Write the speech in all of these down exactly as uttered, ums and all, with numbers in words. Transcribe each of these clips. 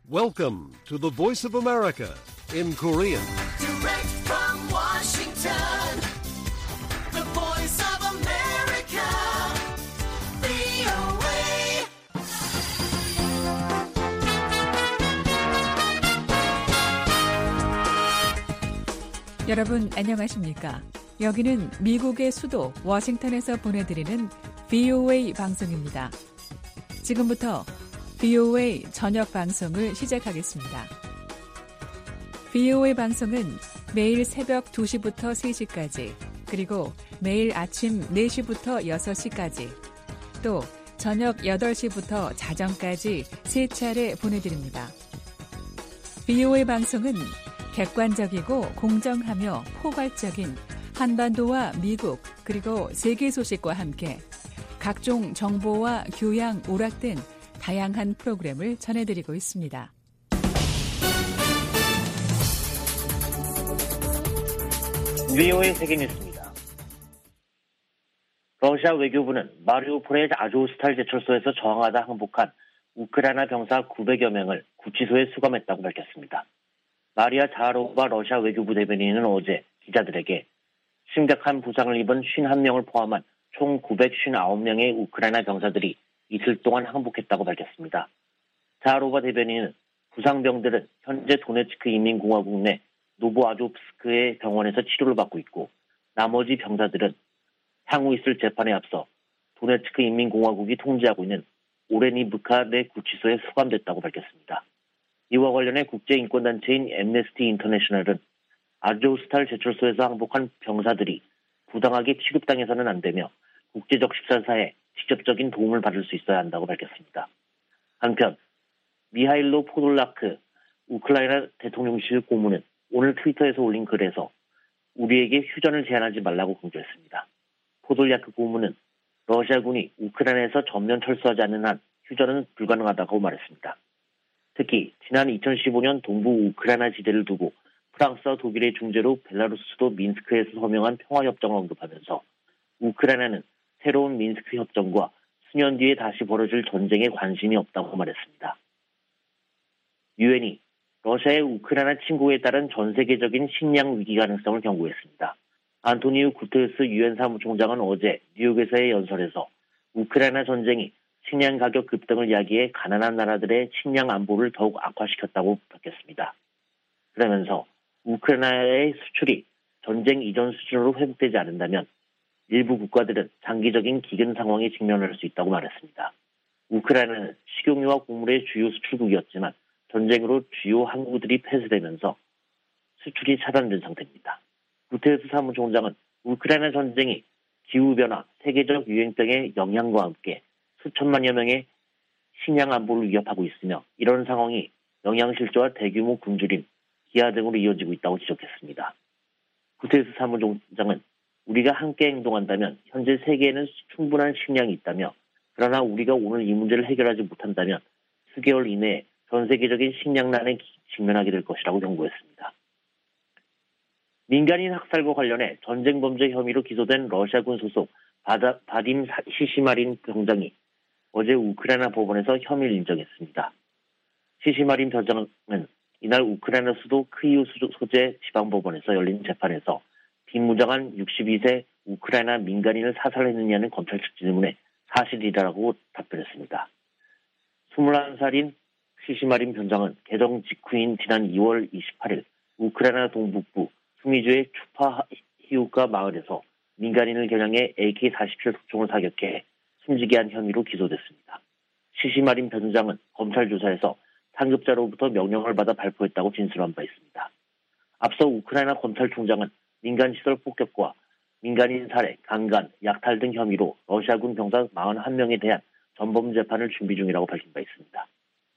Welcome to the Voice of America in Korean. Direct from Washington, the Voice of America, 브이오에이. 여러분 안녕하십니까? 여기는 미국의 수도 워싱턴에서 보내드리는 브이오에이 방송입니다. 지금부터 브이오에이 저녁 방송을 시작하겠습니다. 브이오에이 방송은 매일 새벽 두 시부터 세 시까지, 그리고 매일 아침 네 시부터 여섯 시까지, 또 저녁 여덟 시부터 자정까지 세 차례 보내드립니다. 브이오에이 방송은 객관적이고 공정하며 포괄적인 한반도와 미국 그리고 세계 소식과 함께 각종 정보와 교양, 오락 등 다양한 프로그램을 전해드리고 있습니다. 브이오에이 세계뉴스입니다. 러시아 외교부는 마리우폴의 아조스탈 제철소에서 저항하다 항복한 우크라이나 병사 구백여 명을 구치소에 수감했다고 밝혔습니다. 마리아 자하로바 러시아 외교부 대변인은 어제 기자들에게 심각한 부상을 입은 오십일 명을 포함한 총 구백오십구 명의 우크라이나 병사들이 이틀 동안 항복했다고 밝혔습니다. 자하로바 대변인은 부상병들은 현재 도네츠크 인민공화국 내 노보아조프스크의 병원에서 치료를 받고 있고, 나머지 병사들은 향후 있을 재판에 앞서 도네츠크 인민공화국이 통제하고 있는 오레니브카 내 구치소에 수감됐다고 밝혔습니다. 이와 관련해 국제인권단체인 앰네스티 인터내셔널은 아조스탈 제철소에서 항복한 병사들이 부당하게 취급당해서는 안 되며 국제적 식사사에 직접적인 도움을 받을 수 있어야 한다고 밝혔습니다. 한편 미하일로 포돌라크 우크라이나 대통령실 고문은 오늘 트위터에서 올린 글에서 우리에게 휴전을 제안하지 말라고 강조했습니다. 포돌야크 고문은 러시아군이 우크라이나에서 전면 철수하지 않는 한 휴전은 불가능하다고 말했습니다. 특히 지난 이천십오 년 동부 우크라이나 지대를 두고 프랑스와 독일의 중재로 벨라루스 수도 민스크에서 서명한 평화협정을 언급하면서 우크라이나는 새로운 민스크 협정과 수년 뒤에 다시 벌어질 전쟁에 관심이 없다고 말했습니다. 유엔이 러시아의 우크라이나 침공에 따른 전 세계적인 식량 위기 가능성을 경고했습니다. 안토니우 구테르스 유엔 사무총장은 어제 뉴욕에서의 연설에서 우크라이나 전쟁이 식량 가격 급등을 야기해 가난한 나라들의 식량 안보를 더욱 악화시켰다고 밝혔습니다. 그러면서 우크라이나의 수출이 전쟁 이전 수준으로 회복되지 않는다면 일부 국가들은 장기적인 기근 상황에 직면할 수 있다고 말했습니다. 우크라이나는 식용유와 곡물의 주요 수출국이었지만 전쟁으로 주요 항구들이 폐쇄되면서 수출이 차단된 상태입니다. 구테르스 사무총장은 우크라이나 전쟁이 기후변화, 세계적 유행병의 영향과 함께 수천만여 명의 식량 안보를 위협하고 있으며, 이런 상황이 영양실조와 대규모 굶주림, 기아 등으로 이어지고 있다고 지적했습니다. 구테르스 사무총장은 우리가 함께 행동한다면 현재 세계에는 충분한 식량이 있다며, 그러나 우리가 오늘 이 문제를 해결하지 못한다면 수개월 이내에 전 세계적인 식량난에 직면하게 될 것이라고 경고했습니다. 민간인 학살과 관련해 전쟁 범죄 혐의로 기소된 러시아군 소속 바다, 바딤 시시마린 병장이 어제 우크라이나 법원에서 혐의를 인정했습니다. 시시마린 병장은 이날 우크라이나 수도 크이우 소재 지방법원에서 열린 재판에서 빈무장한 육십이 세 우크라이나 민간인을 사살했느냐는 검찰 측 질문에 사실이라고 답변했습니다. 스물한 살인 시시마린 병장은 개정 직후인 지난 이월 이십팔일 우크라이나 동북부 수미주의 추파히우카 마을에서 민간인을 겨냥해 에이케이 사십칠 소총을 사격해 숨지게 한 혐의로 기소됐습니다. 시시마린 병장은 검찰 조사에서 상급자로부터 명령을 받아 발포했다고 진술한 바 있습니다. 앞서 우크라이나 검찰총장은 민간시설 폭격과 민간인 살해, 강간, 약탈 등 혐의로 러시아군 병사 사십일 명에 대한 전범 재판을 준비 중이라고 밝힌 바 있습니다.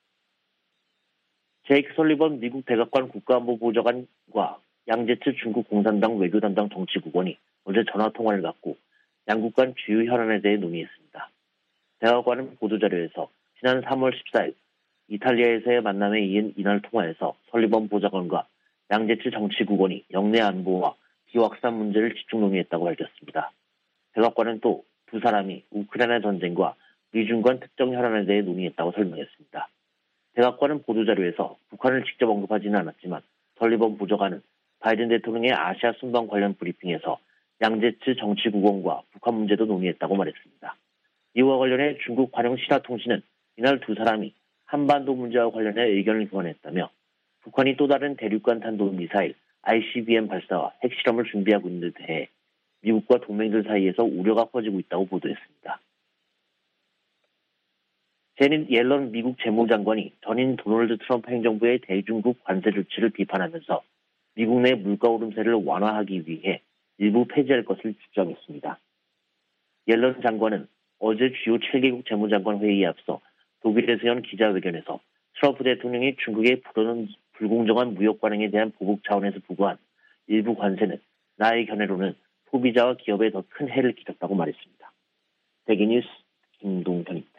제이크 설리번 미국 백악관 국가안보보좌관과 양제츠 중국 공산당 외교담당 정치국원이 어제 전화통화를 갖고 양국 간 주요 현안에 대해 논의했습니다. 백악관은 보도자료에서 지난 삼월 십사일 이탈리아에서의 만남에 이은 이날 통화에서 설리번 보좌관과 양제츠 정치국원이 영내 안보와 비확산 문제를 집중 논의했다고 밝혔습니다. 백악관은 또 두 사람이 우크라이나 전쟁과 미중 간 특정 현안에 대해 논의했다고 설명했습니다. 백악관은 보도자료에서 북한을 직접 언급하지는 않았지만 설리번 보좌관은 바이든 대통령의 아시아 순방 관련 브리핑에서 양제츠 정치국원과 북한 문제도 논의했다고 말했습니다. 이와 관련해 중국 관영 신화통신은 이날 두 사람이 한반도 문제와 관련해 의견을 교환했다며 북한이 또 다른 대륙간 탄도미사일 아이씨비엠 발사와 핵실험을 준비하고 있는 데 대해 미국과 동맹들 사이에서 우려가 커지고 있다고 보도했습니다. 제닛 옐런 미국 재무장관이 전임 도널드 트럼프 행정부의 대중국 관세 조치를 비판하면서 미국 내 물가 오름세를 완화하기 위해 일부 폐지할 것을 주장했습니다. 옐런 장관은 어제 주요 칠 개국 재무장관 회의에 앞서 독일에서 연 기자회견에서 트럼프 대통령이 중국의 불공정한 무역 관행에 대한 보복 차원에서 부과한 일부 관세는 나의 견해로는 소비자와 기업에 더 큰 해를 끼쳤다고 말했습니다. 대기뉴스 김동현입니다.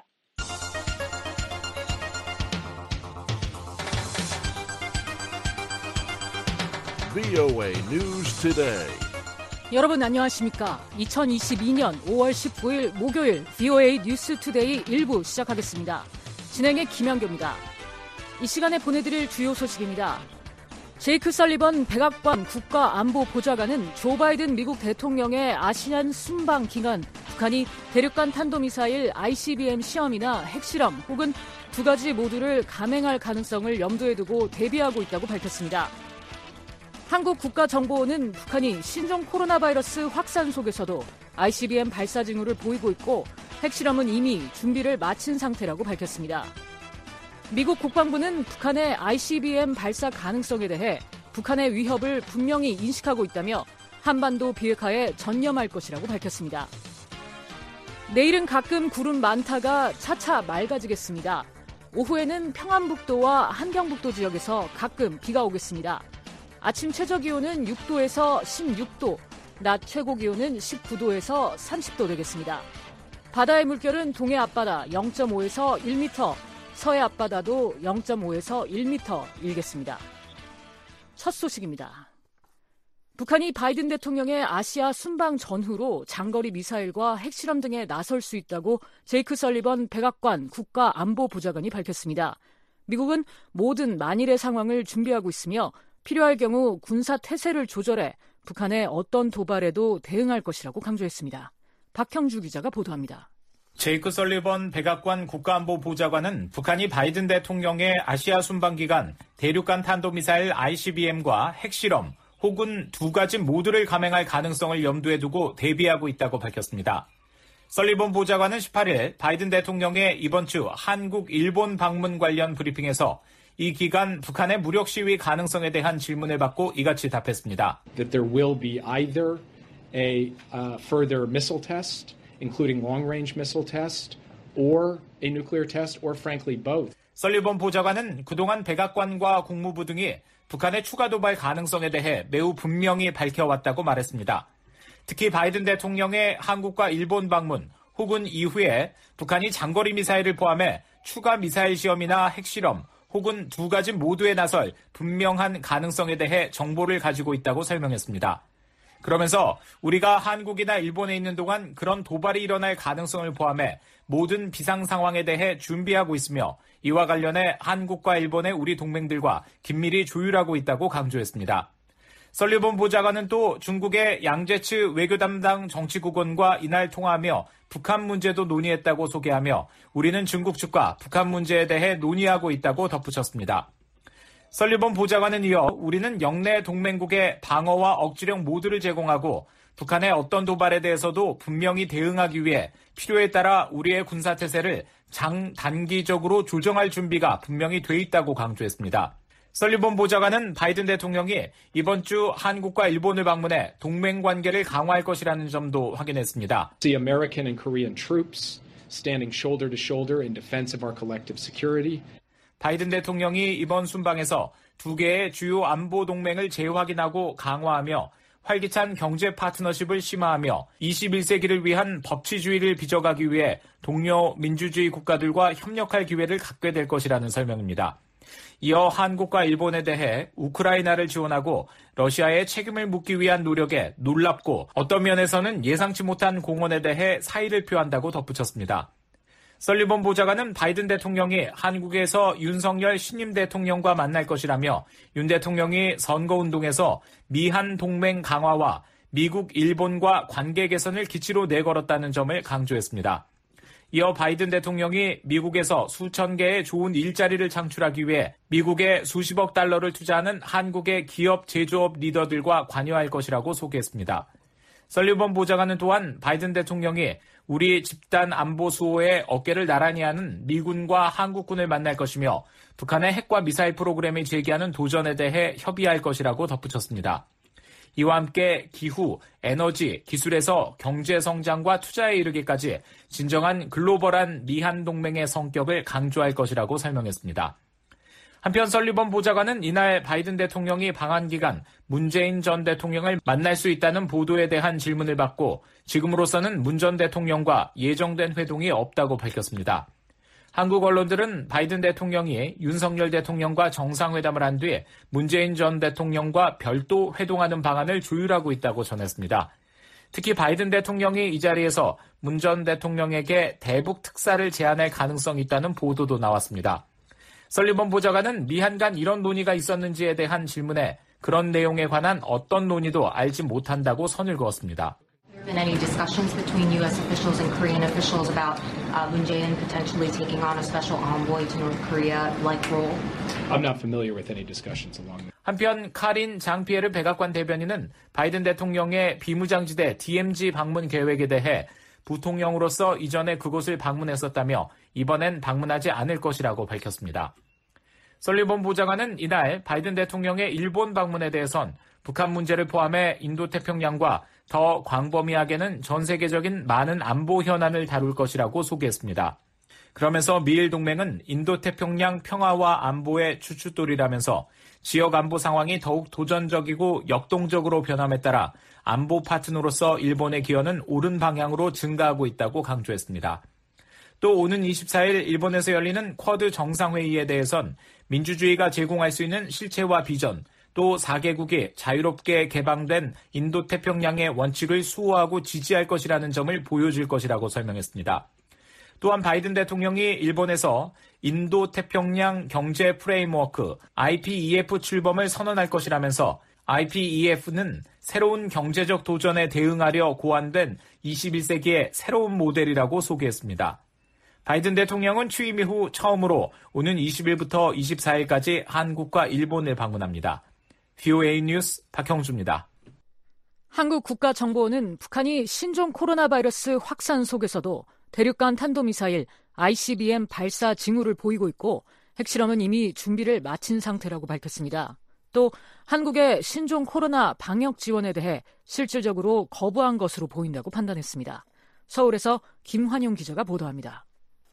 브이오에이 News Today. 여러분 안녕하십니까? 이천이십이년 오월 십구일 목요일 브이오에이 뉴스 투데이 일 부 시작하겠습니다. 진행의 김현교입니다. 이 시간에 보내드릴 주요 소식입니다. 제이크 설리번 백악관 국가안보보좌관은 조 바이든 미국 대통령의 아시안 순방 기간 북한이 대륙간 탄도미사일 아이씨비엠 시험이나 핵실험 혹은 두 가지 모두를 감행할 가능성을 염두에 두고 대비하고 있다고 밝혔습니다. 한국국가정보원은 북한이 신종 코로나 바이러스 확산 속에서도 아이씨비엠 발사 징후를 보이고 있고 핵실험은 이미 준비를 마친 상태라고 밝혔습니다. 미국 국방부는 북한의 아이씨비엠 발사 가능성에 대해 북한의 위협을 분명히 인식하고 있다며 한반도 비핵화에 전념할 것이라고 밝혔습니다. 내일은 가끔 구름 많다가 차차 맑아지겠습니다. 오후에는 평안북도와 한경북도 지역에서 가끔 비가 오겠습니다. 아침 최저기온은 육 도에서 십육 도, 낮 최고기온은 십구 도에서 삼십 도 되겠습니다. 바다의 물결은 동해 앞바다 영 점 오에서 일 미터, 서해 앞바다도 영 점 오에서 일 미터 일겠습니다. 첫 소식입니다. 북한이 바이든 대통령의 아시아 순방 전후로 장거리 미사일과 핵실험 등에 나설 수 있다고 제이크 설리번 백악관 국가안보보좌관이 밝혔습니다. 미국은 모든 만일의 상황을 준비하고 있으며 필요할 경우 군사 태세를 조절해 북한의 어떤 도발에도 대응할 것이라고 강조했습니다. 박형주 기자가 보도합니다. 제이크 설리번 백악관 국가안보보좌관은 북한이 바이든 대통령의 아시아 순방 기간 대륙간 탄도미사일 아이씨비엠과 핵실험 혹은 두 가지 모두를 감행할 가능성을 염두에 두고 대비하고 있다고 밝혔습니다. 설리번 보좌관은 십팔일 바이든 대통령의 이번 주 한국, 일본 방문 관련 브리핑에서 이 기간 북한의 무력 시위 가능성에 대한 질문을 받고 이같이 답했습니다. That there will be either a uh, further missile test, including long-range missile test, or a nuclear test, or frankly both. 설리번 보좌관은 그동안 백악관과 국무부 등이 북한의 추가 도발 가능성에 대해 매우 분명히 밝혀왔다고 말했습니다. 특히 바이든 대통령의 한국과 일본 방문 혹은 이후에 북한이 장거리 미사일을 포함해 추가 미사일 시험이나 핵실험 혹은 두 가지 모두에 나설 분명한 가능성에 대해 정보를 가지고 있다고 설명했습니다. 그러면서 우리가 한국이나 일본에 있는 동안 그런 도발이 일어날 가능성을 포함해 모든 비상 상황에 대해 준비하고 있으며 이와 관련해 한국과 일본의 우리 동맹들과 긴밀히 조율하고 있다고 강조했습니다. 설리번 보좌관은 또 중국의 양제츠 외교 담당 정치국원과 이날 통화하며 북한 문제도 논의했다고 소개하며 우리는 중국 측과 북한 문제에 대해 논의하고 있다고 덧붙였습니다. 설리번 보좌관은 이어 우리는 영내 동맹국의 방어와 억지력 모두를 제공하고 북한의 어떤 도발에 대해서도 분명히 대응하기 위해 필요에 따라 우리의 군사태세를 장단기적으로 조정할 준비가 분명히 돼 있다고 강조했습니다. 설리번 보좌관은 바이든 대통령이 이번 주 한국과 일본을 방문해 동맹 관계를 강화할 것이라는 점도 확인했습니다. The American and Korean troops standing shoulder to shoulder in defense of our collective security. 바이든 대통령이 이번 순방에서 두 개의 주요 안보 동맹을 재확인하고 강화하며 활기찬 경제 파트너십을 심화하며 이십일 세기를 위한 법치주의를 빚어가기 위해 동료 민주주의 국가들과 협력할 기회를 갖게 될 것이라는 설명입니다. 이어 한국과 일본에 대해 우크라이나를 지원하고 러시아의 책임을 묻기 위한 노력에 놀랍고 어떤 면에서는 예상치 못한 공헌에 대해 사의를 표한다고 덧붙였습니다. 설리번 보좌관은 바이든 대통령이 한국에서 윤석열 신임 대통령과 만날 것이라며 윤 대통령이 선거운동에서 미한 동맹 강화와 미국, 일본과 관계 개선을 기치로 내걸었다는 점을 강조했습니다. 이어 바이든 대통령이 미국에서 수천 개의 좋은 일자리를 창출하기 위해 미국에 수십억 달러를 투자하는 한국의 기업 제조업 리더들과 관여할 것이라고 소개했습니다. 설리번 보좌관은 또한 바이든 대통령이 우리 집단 안보 수호에 어깨를 나란히 하는 미군과 한국군을 만날 것이며 북한의 핵과 미사일 프로그램이 제기하는 도전에 대해 협의할 것이라고 덧붙였습니다. 이와 함께 기후, 에너지, 기술에서 경제 성장과 투자에 이르기까지 진정한 글로벌한 미한 동맹의 성격을 강조할 것이라고 설명했습니다. 한편 설리번 보좌관은 이날 바이든 대통령이 방한 기간 문재인 전 대통령을 만날 수 있다는 보도에 대한 질문을 받고 지금으로서는 문 전 대통령과 예정된 회동이 없다고 밝혔습니다. 한국 언론들은 바이든 대통령이 윤석열 대통령과 정상회담을 한 뒤에 문재인 전 대통령과 별도 회동하는 방안을 조율하고 있다고 전했습니다. 특히 바이든 대통령이 이 자리에서 문 전 대통령에게 대북 특사를 제안할 가능성이 있다는 보도도 나왔습니다. 설리번 보좌관은 미한 간 이런 논의가 있었는지에 대한 질문에 그런 내용에 관한 어떤 논의도 알지 못한다고 선을 그었습니다. Been any discussions between U S officials and Korean officials about uh, Moon Jae-in potentially taking on a special envoy to North Korea-like role? I'm not familiar with any discussions along that. 한편 카린 장피에르 백악관 대변인은 바이든 대통령의 비무장지대 디엠지 방문 계획에 대해 부통령으로서 이전에 그곳을 방문했었다며 이번엔 방문하지 않을 것이라고 밝혔습니다. 설리번 보좌관은 이날 바이든 대통령의 일본 방문에 대해선 북한 문제를 포함해 인도태평양과 더 광범위하게는 전 세계적인 많은 안보 현안을 다룰 것이라고 소개했습니다. 그러면서 미일 동맹은 인도태평양 평화와 안보의 추춧돌이라면서 지역 안보 상황이 더욱 도전적이고 역동적으로 변함에 따라 안보 파트너로서 일본의 기여는 옳은 방향으로 증가하고 있다고 강조했습니다. 또 오는 이십사일 일본에서 열리는 쿼드 정상회의에 대해선 민주주의가 제공할 수 있는 실체와 비전, 또 사 개국이 자유롭게 개방된 인도태평양의 원칙을 수호하고 지지할 것이라는 점을 보여줄 것이라고 설명했습니다. 또한 바이든 대통령이 일본에서 인도태평양 경제 프레임워크 아이피이에프 출범을 선언할 것이라면서 아이피이에프는 새로운 경제적 도전에 대응하려 고안된 이십일 세기의 새로운 모델이라고 소개했습니다. 바이든 대통령은 취임 이후 처음으로 오는 이십일부터 이십사일까지 한국과 일본을 방문합니다. 브이오에이 뉴스 박형주입니다. 한국 국가정보원은 북한이 신종 코로나 바이러스 확산 속에서도 대륙간 탄도미사일 아이씨비엠 발사 징후를 보이고 있고 핵실험은 이미 준비를 마친 상태라고 밝혔습니다. 또 한국의 신종 코로나 방역 지원에 대해 실질적으로 거부한 것으로 보인다고 판단했습니다. 서울에서 김환용 기자가 보도합니다.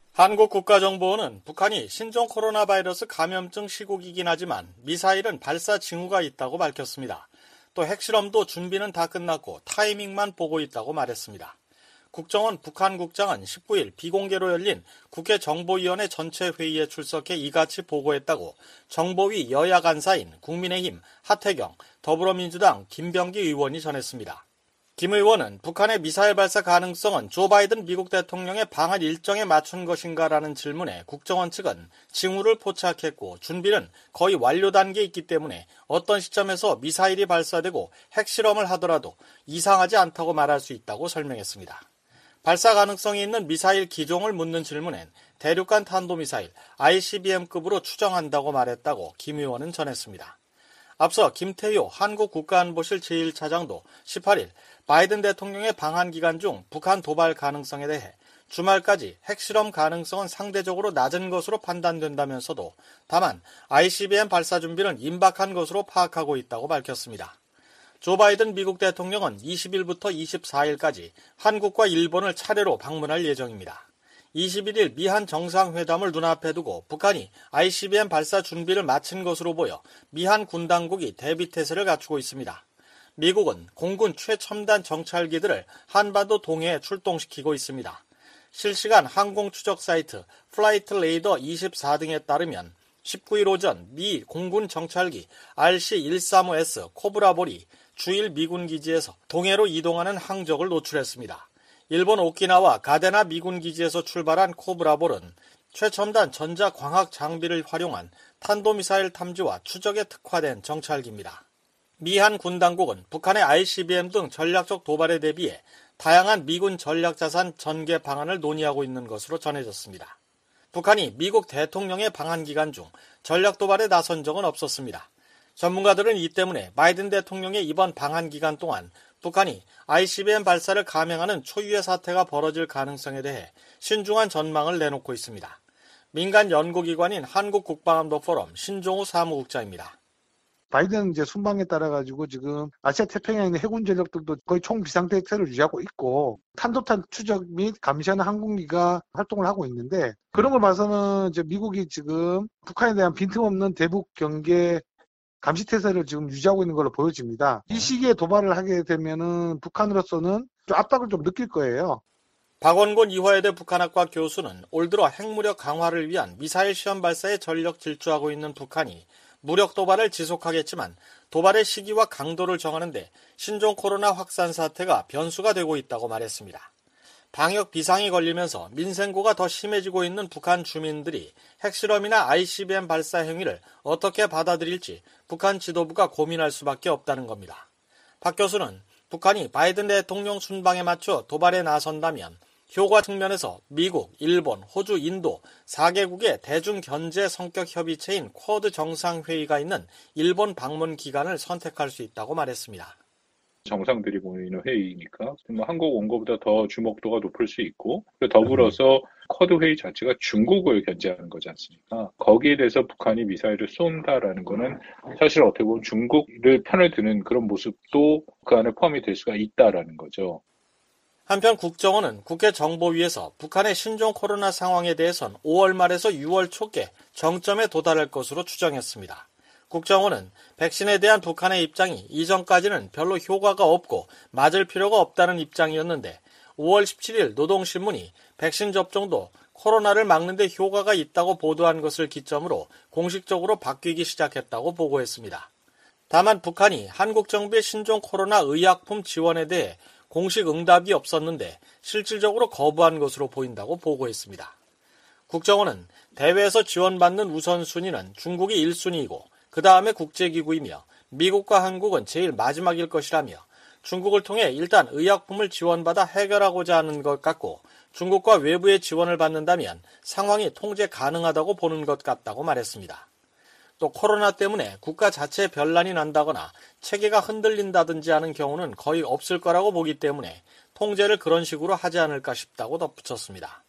한국국가정보원은 북한이 신종 코로나 바이러스 감염증 시국이긴 하지만 미사일은 발사 징후가 있다고 밝혔습니다. 또 핵실험도 준비는 다 끝났고 타이밍만 보고 있다고 말했습니다. 국정원 북한국장은 십구일 비공개로 열린 국회 정보위원회 전체 회의에 출석해 이같이 보고했다고 정보위 여야 간사인 국민의힘 하태경, 더불어민주당 김병기 의원이 전했습니다. 김 의원은 북한의 미사일 발사 가능성은 조 바이든 미국 대통령의 방한 일정에 맞춘 것인가라는 질문에 국정원 측은 징후를 포착했고 준비는 거의 완료 단계에 있기 때문에 어떤 시점에서 미사일이 발사되고 핵실험을 하더라도 이상하지 않다고 말할 수 있다고 설명했습니다. 발사 가능성이 있는 미사일 기종을 묻는 질문엔 대륙간 탄도미사일 아이씨비엠급으로 추정한다고 말했다고 김 의원은 전했습니다. 앞서 김태효 한국국가안보실 제일 차장도 십팔일 바이든 대통령의 방한 기간 중 북한 도발 가능성에 대해 주말까지 핵실험 가능성은 상대적으로 낮은 것으로 판단된다면서도 다만 아이씨비엠 발사 준비는 임박한 것으로 파악하고 있다고 밝혔습니다. 조 바이든 미국 대통령은 이십일부터 이십사일까지 한국과 일본을 차례로 방문할 예정입니다. 이십일일 미한 정상회담을 눈앞에 두고 북한이 아이씨비엠 발사 준비를 마친 것으로 보여 미한 군 당국이 대비태세를 갖추고 있습니다. 미국은 공군 최첨단 정찰기들을 한반도 동해에 출동시키고 있습니다. 실시간 항공 추적 사이트 플라이트 레이더 이십사 등에 따르면 십구일 오전 미 공군 정찰기 알씨 백삼십오 에스 코브라볼이 주일 미군 기지에서 동해로 이동하는 항적을 노출했습니다. 일본 오키나와 가데나 미군 기지에서 출발한 코브라볼은 최첨단 전자광학 장비를 활용한 탄도미사일 탐지와 추적에 특화된 정찰기입니다. 미한 군 당국은 북한의 아이씨비엠 등 전략적 도발에 대비해 다양한 미군 전략자산 전개 방안을 논의하고 있는 것으로 전해졌습니다. 북한이 미국 대통령의 방한 기간 중 전략 도발에 나선 적은 없었습니다. 전문가들은 이 때문에 바이든 대통령의 이번 방한 기간 동안 북한이 아이씨비엠 발사를 감행하는 초유의 사태가 벌어질 가능성에 대해 신중한 전망을 내놓고 있습니다. 민간 연구기관인 한국국방안보포럼 신종우 사무국장입니다. 바이든 이제 순방에 따라 가지고 지금 아시아 태평양에 있는 해군 전력들도 거의 총 비상태세를 유지하고 있고 탄도탄 추적 및 감시하는 항공기가 활동을 하고 있는데 그런 걸 봐서는 이제 미국이 지금 북한에 대한 빈틈없는 대북 경계 감시 태세를 지금 유지하고 있는 걸로 보여집니다. 이 시기에 도발을 하게 되면은 북한으로서는 좀 압박을 좀 느낄 거예요. 박원곤 이화여대 북한학과 교수는 올 들어 핵무력 강화를 위한 미사일 시험 발사에 전력 질주하고 있는 북한이 무력 도발을 지속하겠지만 도발의 시기와 강도를 정하는데 신종 코로나 확산 사태가 변수가 되고 있다고 말했습니다. 방역 비상이 걸리면서 민생고가 더 심해지고 있는 북한 주민들이 핵실험이나 아이씨비엠 발사 행위를 어떻게 받아들일지 북한 지도부가 고민할 수밖에 없다는 겁니다. 박 교수는 북한이 바이든 대통령 순방에 맞춰 도발에 나선다면 효과 측면에서 미국, 일본, 호주, 인도 사 개국의 대중 견제 성격 협의체인 쿼드 정상회의가 있는 일본 방문 기간을 선택할 수 있다고 말했습니다. 정상들이 모이는 회의니까 뭐 한국 온 것보다 더 주목도가 높을 수 있고 더불어서 쿼드 회의 자체가 중국을 견제하는 거지 않습니까? 거기에 대해서 북한이 미사일을 쏜다라는 거는 사실 어떻게 보면 중국을 편을 드는 그런 모습도 그 안에 포함이 될 수가 있다라는 거죠. 한편 국정원은 국회 정보위에서 북한의 신종 코로나 상황에 대해선 오월 말에서 유월 초께 정점에 도달할 것으로 추정했습니다. 국정원은 백신에 대한 북한의 입장이 이전까지는 별로 효과가 없고 맞을 필요가 없다는 입장이었는데 오월 십칠일 노동신문이 백신 접종도 코로나를 막는 데 효과가 있다고 보도한 것을 기점으로 공식적으로 바뀌기 시작했다고 보고했습니다. 다만 북한이 한국 정부의 신종 코로나 의약품 지원에 대해 공식 응답이 없었는데 실질적으로 거부한 것으로 보인다고 보고했습니다. 국정원은 대회에서 지원받는 우선순위는 중국이 일 순위이고 그 다음에 국제기구이며 미국과 한국은 제일 마지막일 것이라며 중국을 통해 일단 의약품을 지원받아 해결하고자 하는 것 같고 중국과 외부의 지원을 받는다면 상황이 통제 가능하다고 보는 것 같다고 말했습니다. 또 코로나 때문에 국가 자체에 변란이 난다거나 체계가 흔들린다든지 하는 경우는 거의 없을 거라고 보기 때문에 통제를 그런 식으로 하지 않을까 싶다고 덧붙였습니다.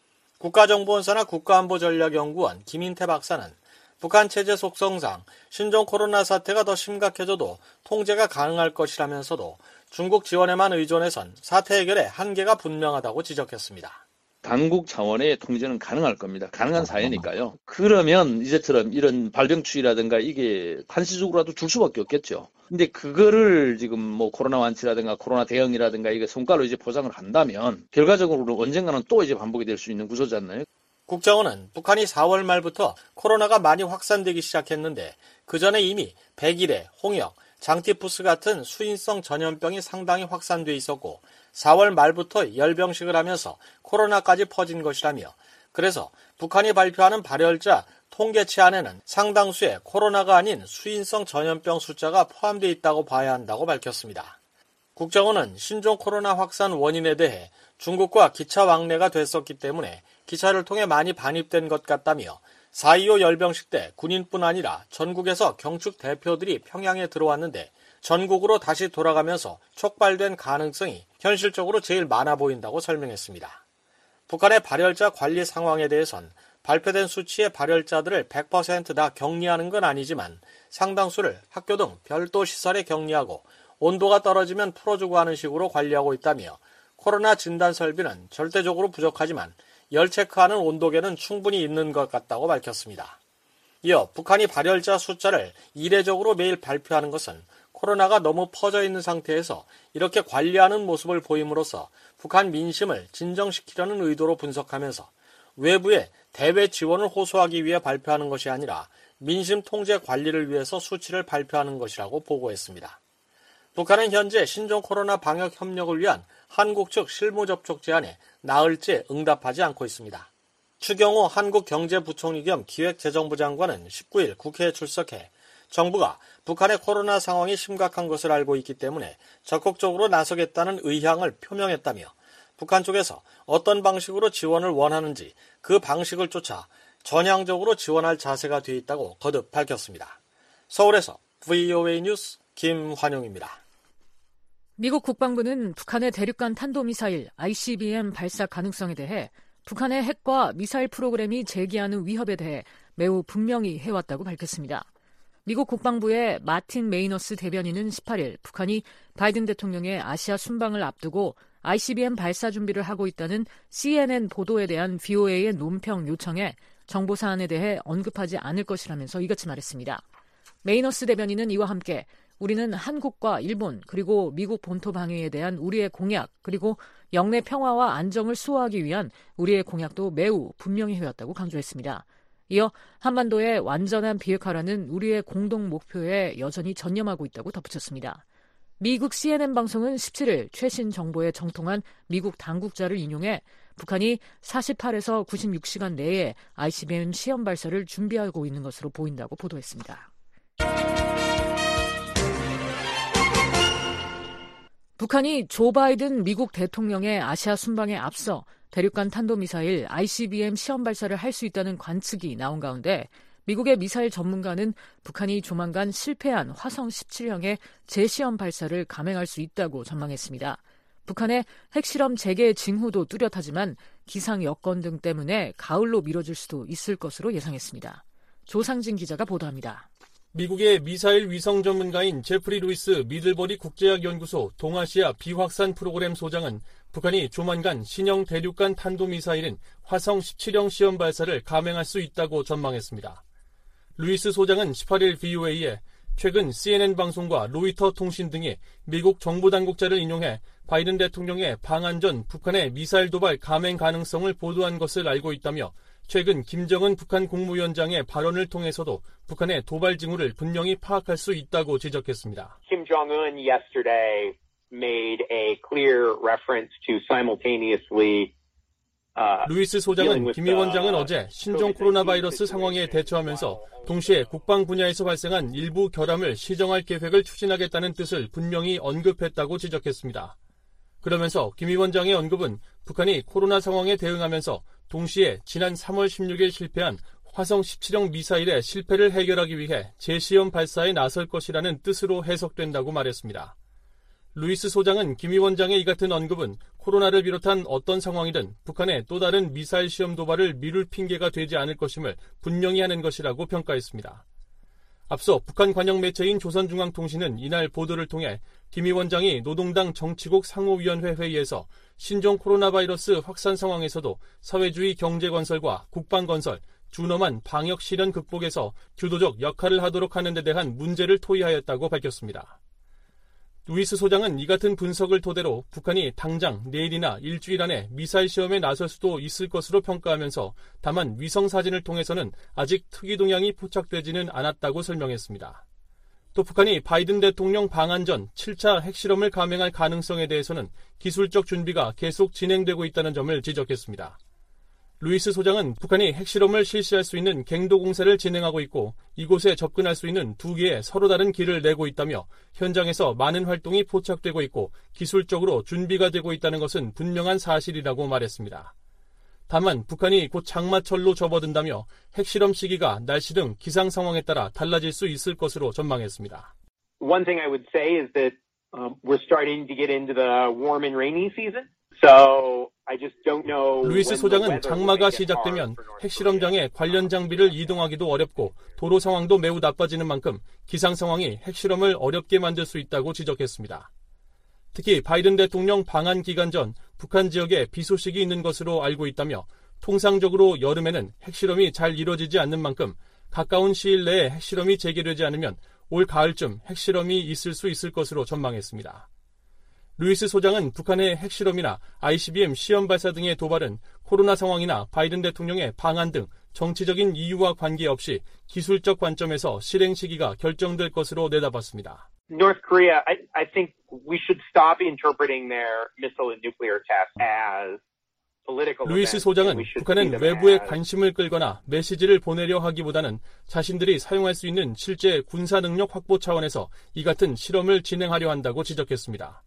국가정보원사나 국가안보전략연구원 김인태 박사는 북한 체제 속성상 신종 코로나 사태가 더 심각해져도 통제가 가능할 것이라면서도 중국 지원에만 의존해선 사태 해결에 한계가 분명하다고 지적했습니다. 당국 차원의 통제는 가능할 겁니다. 가능한 사회니까요. 그러면 이제처럼 이런 발병추이라든가 이게 한시적으로라도 줄 수밖에 없겠죠. 근데 그거를 지금 뭐 코로나 완치라든가 코로나 대응이라든가 이게 성과로 이제 포장을 한다면 결과적으로 언젠가는 또 이제 반복이 될 수 있는 구조잖아요. 국정원은 북한이 사월 말부터 코로나가 많이 확산되기 시작했는데 그 전에 이미 백일해, 홍역, 장티푸스 같은 수인성 전염병이 상당히 확산돼 있었고 사월 말부터 열병식을 하면서 코로나까지 퍼진 것이라며 그래서 북한이 발표하는 발열자 통계치 안에는 상당수의 코로나가 아닌 수인성 전염병 숫자가 포함되어 있다고 봐야 한다고 밝혔습니다. 국정원은 신종 코로나 확산 원인에 대해 중국과 기차 왕래가 됐었기 때문에 기차를 통해 많이 반입된 것 같다며 사 이오 열병식 때 군인뿐 아니라 전국에서 경축 대표들이 평양에 들어왔는데 전국으로 다시 돌아가면서 촉발된 가능성이 현실적으로 제일 많아 보인다고 설명했습니다. 북한의 발열자 관리 상황에 대해선 발표된 수치의 발열자들을 백 퍼센트 다 격리하는 건 아니지만 상당수를 학교 등 별도 시설에 격리하고 온도가 떨어지면 풀어주고 하는 식으로 관리하고 있다며 코로나 진단 설비는 절대적으로 부족하지만 열 체크하는 온도계는 충분히 있는 것 같다고 밝혔습니다. 이어 북한이 발열자 숫자를 이례적으로 매일 발표하는 것은 코로나가 너무 퍼져 있는 상태에서 이렇게 관리하는 모습을 보임으로써 북한 민심을 진정시키려는 의도로 분석하면서 외부에 대외 지원을 호소하기 위해 발표하는 것이 아니라 민심 통제 관리를 위해서 수치를 발표하는 것이라고 보고했습니다. 북한은 현재 신종 코로나 방역 협력을 위한 한국 측 실무 접촉 제안에 나흘째 응답하지 않고 있습니다. 추경호 한국경제부총리 겸 기획재정부 장관은 십구 일 국회에 출석해 정부가 북한의 코로나 상황이 심각한 것을 알고 있기 때문에 적극적으로 나서겠다는 의향을 표명했다며 북한 쪽에서 어떤 방식으로 지원을 원하는지 그 방식을 쫓아 전향적으로 지원할 자세가 돼 있다고 거듭 밝혔습니다. 서울에서 브이오에이 뉴스 김환용입니다. 미국 국방부는 북한의 대륙간 탄도미사일 아이씨비엠 발사 가능성에 대해 북한의 핵과 미사일 프로그램이 제기하는 위협에 대해 매우 분명히 해왔다고 밝혔습니다. 미국 국방부의 마틴 메이너스 대변인은 십팔 일 북한이 바이든 대통령의 아시아 순방을 앞두고 아이씨비엠 발사 준비를 하고 있다는 씨엔엔 보도에 대한 브이오에이의 논평 요청에 정보 사안에 대해 언급하지 않을 것이라면서 이같이 말했습니다. 메이너스 대변인은 이와 함께 우리는 한국과 일본 그리고 미국 본토 방위에 대한 우리의 공약 그리고 영내 평화와 안정을 수호하기 위한 우리의 공약도 매우 분명히 해왔다고 강조했습니다. 이어 한반도의 완전한 비핵화라는 우리의 공동 목표에 여전히 전념하고 있다고 덧붙였습니다. 미국 씨엔엔 방송은 십칠 일 최신 정보에 정통한 미국 당국자를 인용해 북한이 사십팔에서 구십육 시간 내에 아이씨비엠 시험 발사를 준비하고 있는 것으로 보인다고 보도했습니다. 북한이 조 바이든 미국 대통령의 아시아 순방에 앞서 대륙간 탄도미사일 아이씨비엠 시험 발사를 할 수 있다는 관측이 나온 가운데 미국의 미사일 전문가는 북한이 조만간 실패한 화성 십칠형의 재시험 발사를 감행할 수 있다고 전망했습니다. 북한의 핵실험 재개 징후도 뚜렷하지만 기상 여건 등 때문에 가을로 미뤄질 수도 있을 것으로 예상했습니다. 조상진 기자가 보도합니다. 미국의 미사일 위성 전문가인 제프리 루이스 미들버리 국제학연구소 동아시아 비확산 프로그램 소장은 북한이 조만간 신형 대륙간 탄도미사일인 화성 십칠형 시험 발사를 감행할 수 있다고 전망했습니다. 루이스 소장은 십팔 일 브이오에이에 최근 씨엔엔 방송과 로이터 통신 등이 미국 정부 당국자를 인용해 바이든 대통령의 방한 전 북한의 미사일 도발 감행 가능성을 보도한 것을 알고 있다며 최근 김정은 북한 국무위원장의 발언을 통해서도 북한의 도발 징후를 분명히 파악할 수 있다고 지적했습니다. Kim Jong-un yesterday made a clear reference to simultaneously 루이스 소장은 김 위원장은 어제 신종 코로나 바이러스 상황에 대처하면서 동시에 국방 분야에서 발생한 일부 결함을 시정할 계획을 추진하겠다는 뜻을 분명히 언급했다고 지적했습니다. 그러면서 김 위원장의 언급은 북한이 코로나 상황에 대응하면서 동시에 지난 삼월 십육일 실패한 화성 십칠형 미사일의 실패를 해결하기 위해 재시험 발사에 나설 것이라는 뜻으로 해석된다고 말했습니다. 루이스 소장은 김 위원장의 이 같은 언급은 코로나를 비롯한 어떤 상황이든 북한의 또 다른 미사일 시험 도발을 미룰 핑계가 되지 않을 것임을 분명히 하는 것이라고 평가했습니다. 앞서 북한 관영 매체인 조선중앙통신은 이날 보도를 통해 김 위원장이 노동당 정치국 상호위원회 회의에서 신종 코로나 바이러스 확산 상황에서도 사회주의 경제건설과 국방건설, 준엄한 방역 실현 극복에서 주도적 역할을 하도록 하는 데 대한 문제를 토의하였다고 밝혔습니다. 루이스 소장은 이 같은 분석을 토대로 북한이 당장 내일이나 일주일 안에 미사일 시험에 나설 수도 있을 것으로 평가하면서 다만 위성 사진을 통해서는 아직 특이 동향이 포착되지는 않았다고 설명했습니다. 또 북한이 바이든 대통령 방한 전 칠 차 핵실험을 감행할 가능성에 대해서는 기술적 준비가 계속 진행되고 있다는 점을 지적했습니다. 루이스 소장은 북한이 핵실험을 실시할 수 있는 갱도 공세를 진행하고 있고 이곳에 접근할 수 있는 두 개의 서로 다른 길을 내고 있다며 현장에서 많은 활동이 포착되고 있고 기술적으로 준비가 되고 있다는 것은 분명한 사실이라고 말했습니다. 다만 북한이 곧 장마철로 접어든다며 핵실험 시기가 날씨 등 기상 상황에 따라 달라질 수 있을 것으로 전망했습니다. One thing I would say is that um, we're starting to get into the warm and rainy season. So I just don't know. 루이스 소장은 장마가 시작되면 핵실험장에 관련 장비를 이동하기도 어렵고 도로 상황도 매우 나빠지는 만큼 기상 상황이 핵실험을 어렵게 만들 수 있다고 지적했습니다. 특히 바이든 대통령 방한 기간 전 북한 지역에 비 소식이 있는 것으로 알고 있다며 통상적으로 여름에는 핵실험이 잘 이루어지지 않는 만큼 가까운 시일 내에 핵실험이 재개되지 않으면 올 가을쯤 핵실험이 있을 수 있을 것으로 전망했습니다. 루이스 소장은 북한의 핵실험이나 아이씨비엠 시험 발사 등의 도발은 코로나 상황이나 바이든 대통령의 방한 등 정치적인 이유와 관계없이 기술적 관점에서 실행 시기가 결정될 것으로 내다봤습니다. North Korea, I, I think we should stop interpreting their missile and nuclear tests as 루이스 소장은 북한은 외부의 관심을 끌거나 메시지를 보내려 하기보다는 자신들이 사용할 수 있는 실제 군사 능력 확보 차원에서 이 같은 실험을 진행하려 한다고 지적했습니다.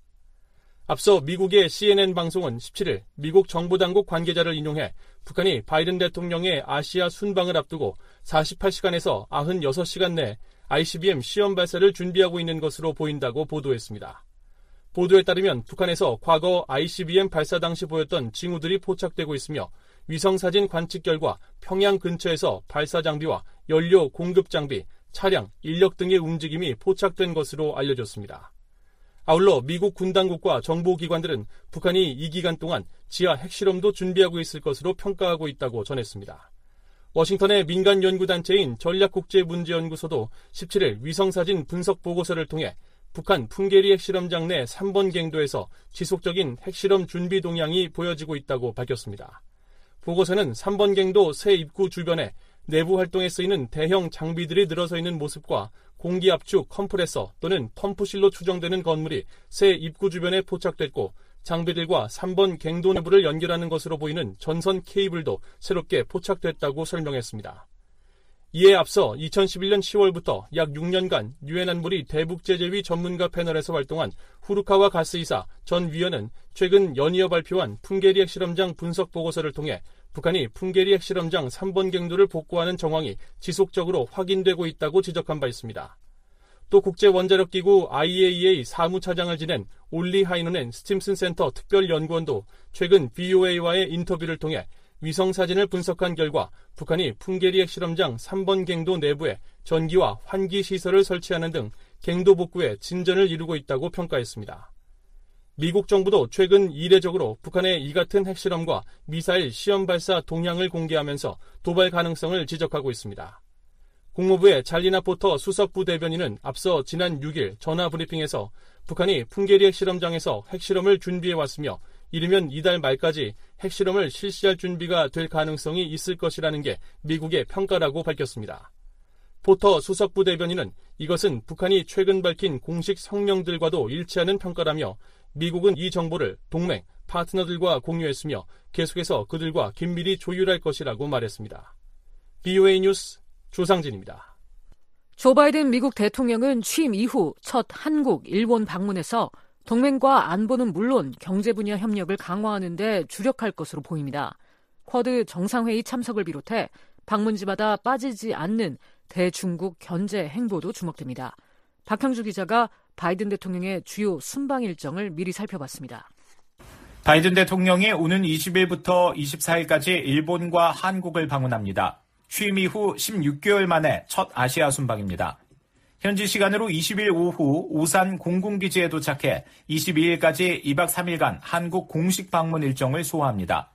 앞서 미국의 씨엔엔 방송은 십칠일 미국 정보당국 관계자를 인용해 북한이 바이든 대통령의 아시아 순방을 앞두고 사십팔 시간에서 구십육 시간 내 아이씨비엠 시험 발사를 준비하고 있는 것으로 보인다고 보도했습니다. 보도에 따르면 북한에서 과거 아이씨비엠 발사 당시 보였던 징후들이 포착되고 있으며 위성사진 관측 결과 평양 근처에서 발사 장비와 연료 공급 장비, 차량, 인력 등의 움직임이 포착된 것으로 알려졌습니다. 아울러 미국 군 당국과 정보기관들은 북한이 이 기간 동안 지하 핵실험도 준비하고 있을 것으로 평가하고 있다고 전했습니다. 워싱턴의 민간 연구단체인 전략국제문제연구소도 십칠일 위성사진 분석 보고서를 통해 북한 풍계리 핵실험장 내 삼 번 갱도에서 지속적인 핵실험 준비 동향이 보여지고 있다고 밝혔습니다. 보고서는 삼 번 갱도 새 입구 주변에 내부 활동에 쓰이는 대형 장비들이 늘어서 있는 모습과 공기압축 컴프레서 또는 펌프실로 추정되는 건물이 새 입구 주변에 포착됐고 장비들과 삼 번 갱도 내부를 연결하는 것으로 보이는 전선 케이블도 새롭게 포착됐다고 설명했습니다. 이에 앞서 이천십일년 시월부터 약 육 년간 유엔 안보리 대북제재위 전문가 패널에서 활동한 후루카와 가스이사 전 위원은 최근 연이어 발표한 풍계리 핵실험장 분석 보고서를 통해 북한이 풍계리 핵실험장 삼 번 갱도를 복구하는 정황이 지속적으로 확인되고 있다고 지적한 바 있습니다. 또 국제원자력기구 아이에이이에이 사무차장을 지낸 올리 하이너넨 스팀슨 센터 특별연구원도 최근 브이오에이와의 인터뷰를 통해 위성사진을 분석한 결과 북한이 풍계리 핵실험장 삼 번 갱도 내부에 전기와 환기 시설을 설치하는 등 갱도 복구에 진전을 이루고 있다고 평가했습니다. 미국 정부도 최근 이례적으로 북한의 이 같은 핵실험과 미사일 시험 발사 동향을 공개하면서 도발 가능성을 지적하고 있습니다. 국무부의 잘리나 포터 수석부 대변인은 앞서 지난 육일 전화 브리핑에서 북한이 풍계리 핵실험장에서 핵실험을 준비해왔으며 이르면 이달 말까지 핵실험을 실시할 준비가 될 가능성이 있을 것이라는 게 미국의 평가라고 밝혔습니다. 포터 수석부 대변인은 이것은 북한이 최근 밝힌 공식 성명들과도 일치하는 평가라며 미국은 이 정보를 동맹, 파트너들과 공유했으며 계속해서 그들과 긴밀히 조율할 것이라고 말했습니다. 브이오에이 뉴스 조상진입니다. 조 바이든 미국 대통령은 취임 이후 첫 한국, 일본 방문에서 동맹과 안보는 물론 경제 분야 협력을 강화하는 데 주력할 것으로 보입니다. 쿼드 정상회의 참석을 비롯해 방문지마다 빠지지 않는 대중국 견제 행보도 주목됩니다. 박형주 기자가 바이든 대통령의 주요 순방 일정을 미리 살펴봤습니다. 바이든 대통령이 오는 이십일부터 이십사일까지 일본과 한국을 방문합니다. 취임 이후 십육 개월 만에 첫 아시아 순방입니다. 현지 시간으로 이십일 오후 오산 공군기지에 도착해 이십이일까지 이박 삼일간 한국 공식 방문 일정을 소화합니다.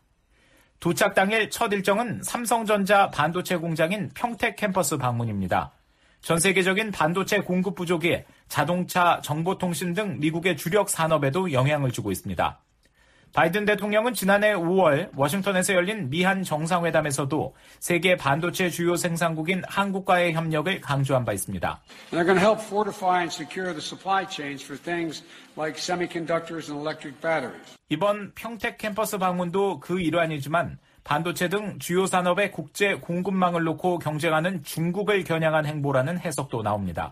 도착 당일 첫 일정은 삼성전자 반도체 공장인 평택 캠퍼스 방문입니다. 전 세계적인 반도체 공급 부족이 자동차, 정보통신 등 미국의 주력 산업에도 영향을 주고 있습니다. 바이든 대통령은 지난해 오월 워싱턴에서 열린 미한 정상회담에서도 세계 반도체 주요 생산국인 한국과의 협력을 강조한 바 있습니다. They're going to help fortify and secure the supply chains for things like semiconductors and electric batteries. 이번 평택 캠퍼스 방문도 그 일환이지만 반도체 등 주요 산업의 국제 공급망을 놓고 경쟁하는 중국을 겨냥한 행보라는 해석도 나옵니다.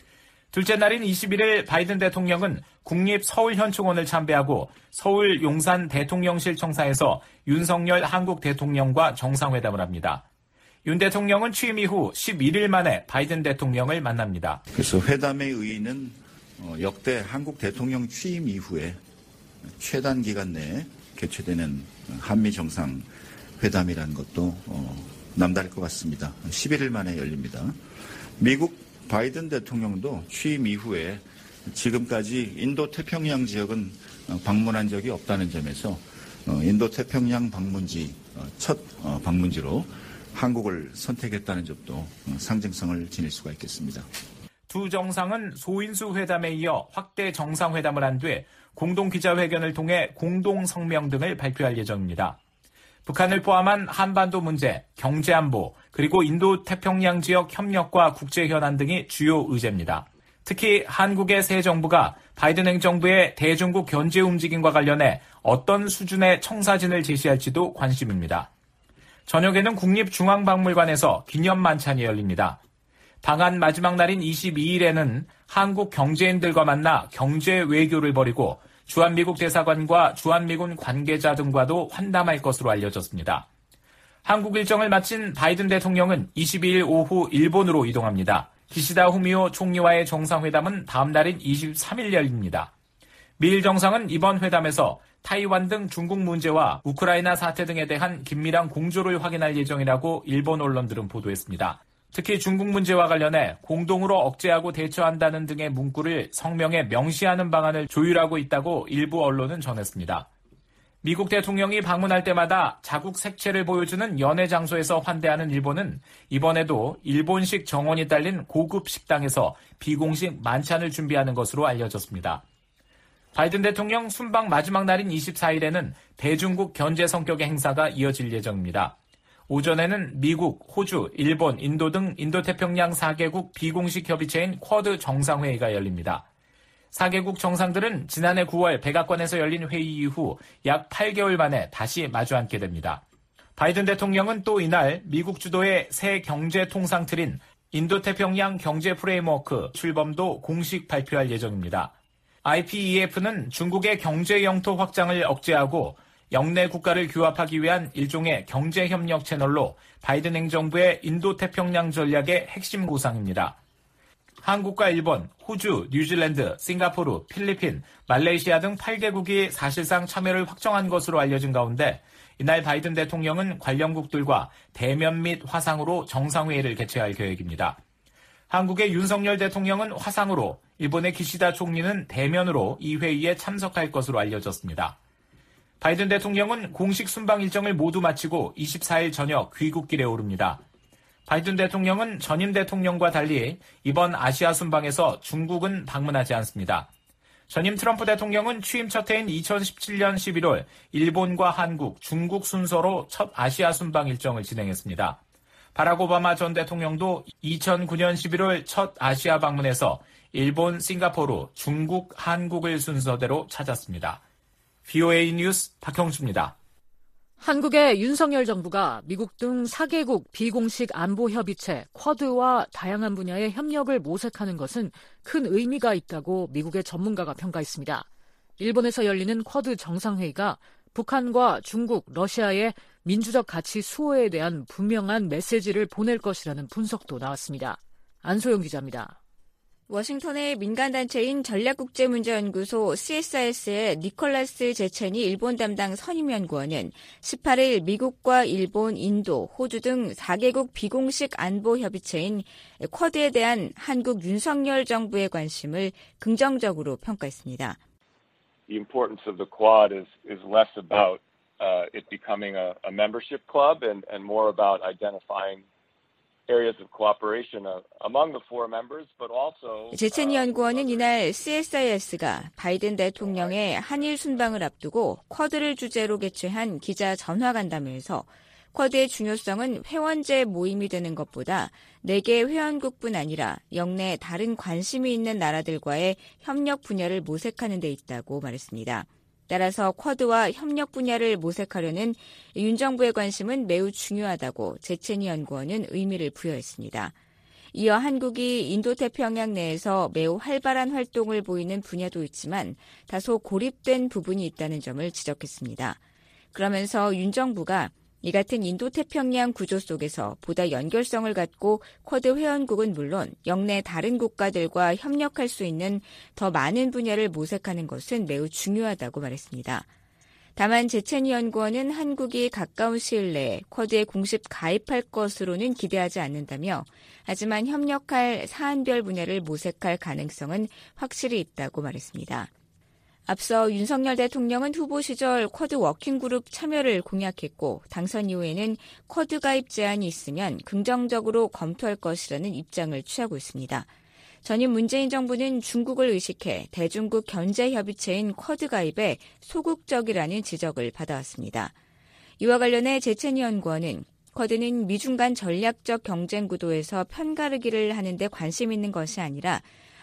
둘째 날인 이십일일 바이든 대통령은 국립서울현충원을 참배하고 서울 용산 대통령실 청사에서 윤석열 한국 대통령과 정상회담을 합니다. 윤 대통령은 취임 이후 십일일 만에 바이든 대통령을 만납니다. 그래서 회담의 의의는 역대 한국 대통령 취임 이후에 최단 기간 내에 개최되는 한미 정상회담이라는 것도 남다를 것 같습니다. 십일일 만에 열립니다. 미국 바이든 대통령도 취임 이후에 지금까지 인도태평양 지역은 방문한 적이 없다는 점에서 인도태평양 방문지 첫 방문지로 한국을 선택했다는 점도 상징성을 지닐 수가 있겠습니다. 두 정상은 소인수 회담에 이어 확대 정상회담을 한 뒤 공동 기자회견을 통해 공동 성명 등을 발표할 예정입니다. 북한을 포함한 한반도 문제, 경제안보, 그리고 인도태평양 지역 협력과 국제 현안 등이 주요 의제입니다. 특히 한국의 새 정부가 바이든 행정부의 대중국 견제 움직임과 관련해 어떤 수준의 청사진을 제시할지도 관심입니다. 저녁에는 국립중앙박물관에서 기념 만찬이 열립니다. 방한 마지막 날인 이십이일에는 한국 경제인들과 만나 경제 외교를 벌이고 주한미국 대사관과 주한미군 관계자 등과도 환담할 것으로 알려졌습니다. 한국 일정을 마친 바이든 대통령은 이십이일 오후 일본으로 이동합니다. 기시다 후미오 총리와의 정상회담은 다음 날인 이십삼일 열립니다. 미일 정상은 이번 회담에서 타이완 등 중국 문제와 우크라이나 사태 등에 대한 긴밀한 공조를 확인할 예정이라고 일본 언론들은 보도했습니다. 특히 중국 문제와 관련해 공동으로 억제하고 대처한다는 등의 문구를 성명에 명시하는 방안을 조율하고 있다고 일부 언론은 전했습니다. 미국 대통령이 방문할 때마다 자국 색채를 보여주는 연회 장소에서 환대하는 일본은 이번에도 일본식 정원이 딸린 고급 식당에서 비공식 만찬을 준비하는 것으로 알려졌습니다. 바이든 대통령 순방 마지막 날인 이십사일에는 대중국 견제 성격의 행사가 이어질 예정입니다. 오전에는 미국, 호주, 일본, 인도 등 인도태평양 사 개국 비공식 협의체인 쿼드 정상회의가 열립니다. 사 개국 정상들은 지난해 구월 백악관에서 열린 회의 이후 약 팔 개월 만에 다시 마주 앉게 됩니다. 바이든 대통령은 또 이날 미국 주도의 새 경제 통상 틀인 인도태평양 경제 프레임워크 출범도 공식 발표할 예정입니다. 아이피이에프는 중국의 경제 영토 확장을 억제하고 영내 국가를 규합하기 위한 일종의 경제협력 채널로 바이든 행정부의 인도태평양 전략의 핵심 구상입니다. 한국과 일본, 호주, 뉴질랜드, 싱가포르, 필리핀, 말레이시아 등 팔 개국이 사실상 참여를 확정한 것으로 알려진 가운데 이날 바이든 대통령은 관련국들과 대면 및 화상으로 정상회의를 개최할 계획입니다. 한국의 윤석열 대통령은 화상으로, 일본의 기시다 총리는 대면으로 이 회의에 참석할 것으로 알려졌습니다. 바이든 대통령은 공식 순방 일정을 모두 마치고 이십사일 저녁 귀국길에 오릅니다. 바이든 대통령은 전임 대통령과 달리 이번 아시아 순방에서 중국은 방문하지 않습니다. 전임 트럼프 대통령은 취임 첫 해인 이천십칠년 십일월 일본과 한국, 중국 순서로 첫 아시아 순방 일정을 진행했습니다. 바락 오바마 전 대통령도 이천구년 십일월 첫 아시아 방문에서 일본, 싱가포르, 중국, 한국을 순서대로 찾았습니다. 브이오에이 뉴스 박형주입니다. 한국의 윤석열 정부가 미국 등 사 개국 비공식 안보협의체 쿼드와 다양한 분야의 협력을 모색하는 것은 큰 의미가 있다고 미국의 전문가가 평가했습니다. 일본에서 열리는 쿼드 정상회의가 북한과 중국, 러시아의 민주적 가치 수호에 대한 분명한 메시지를 보낼 것이라는 분석도 나왔습니다. 안소영 기자입니다. 워싱턴의 민간단체인 전략국제문제연구소 씨에스아이에스의 니콜라스 제첸이 일본 담당 선임연구원은 십팔일 미국과 일본, 인도, 호주 등 사 개국 비공식 안보협의체인 쿼드에 대한 한국 윤석열 정부의 관심을 긍정적으로 평가했습니다. The importance of the Quad is, is less about uh, it becoming a, a membership club and, and more about identifying areas of cooperation among the four members, but also 제첸 연구원은 이날 씨에스아이에스가 바이든 대통령의 한일 순방을 앞두고 쿼드를 주제로 개최한 기자 전화간담회에서 쿼드의 중요성은 회원제 모임이 되는 것보다 네 개 회원국뿐 아니라 영내 다른 관심이 있는 나라들과의 협력 분야를 모색하는 데 있다고 말했습니다. 따라서 쿼드와 협력 분야를 모색하려는 윤 정부의 관심은 매우 중요하다고 제첸이 연구원은 의미를 부여했습니다. 이어 한국이 인도태평양 내에서 매우 활발한 활동을 보이는 분야도 있지만 다소 고립된 부분이 있다는 점을 지적했습니다. 그러면서 윤 정부가 이 같은 인도태평양 구조 속에서 보다 연결성을 갖고 쿼드 회원국은 물론 영내 다른 국가들과 협력할 수 있는 더 많은 분야를 모색하는 것은 매우 중요하다고 말했습니다. 다만 제첸이 연구원은 한국이 가까운 시일 내에 쿼드에 공식 가입할 것으로는 기대하지 않는다며 하지만 협력할 사안별 분야를 모색할 가능성은 확실히 있다고 말했습니다. 앞서 윤석열 대통령은 후보 시절 쿼드 워킹그룹 참여를 공약했고 당선 이후에는 쿼드 가입 제안이 있으면 긍정적으로 검토할 것이라는 입장을 취하고 있습니다. 전임 문재인 정부는 중국을 의식해 대중국 견제협의체인 쿼드 가입에 소극적이라는 지적을 받아왔습니다. 이와 관련해 제첸이 연구원은 쿼드는 미중 간 전략적 경쟁 구도에서 편가르기를 하는 데 관심 있는 것이 아니라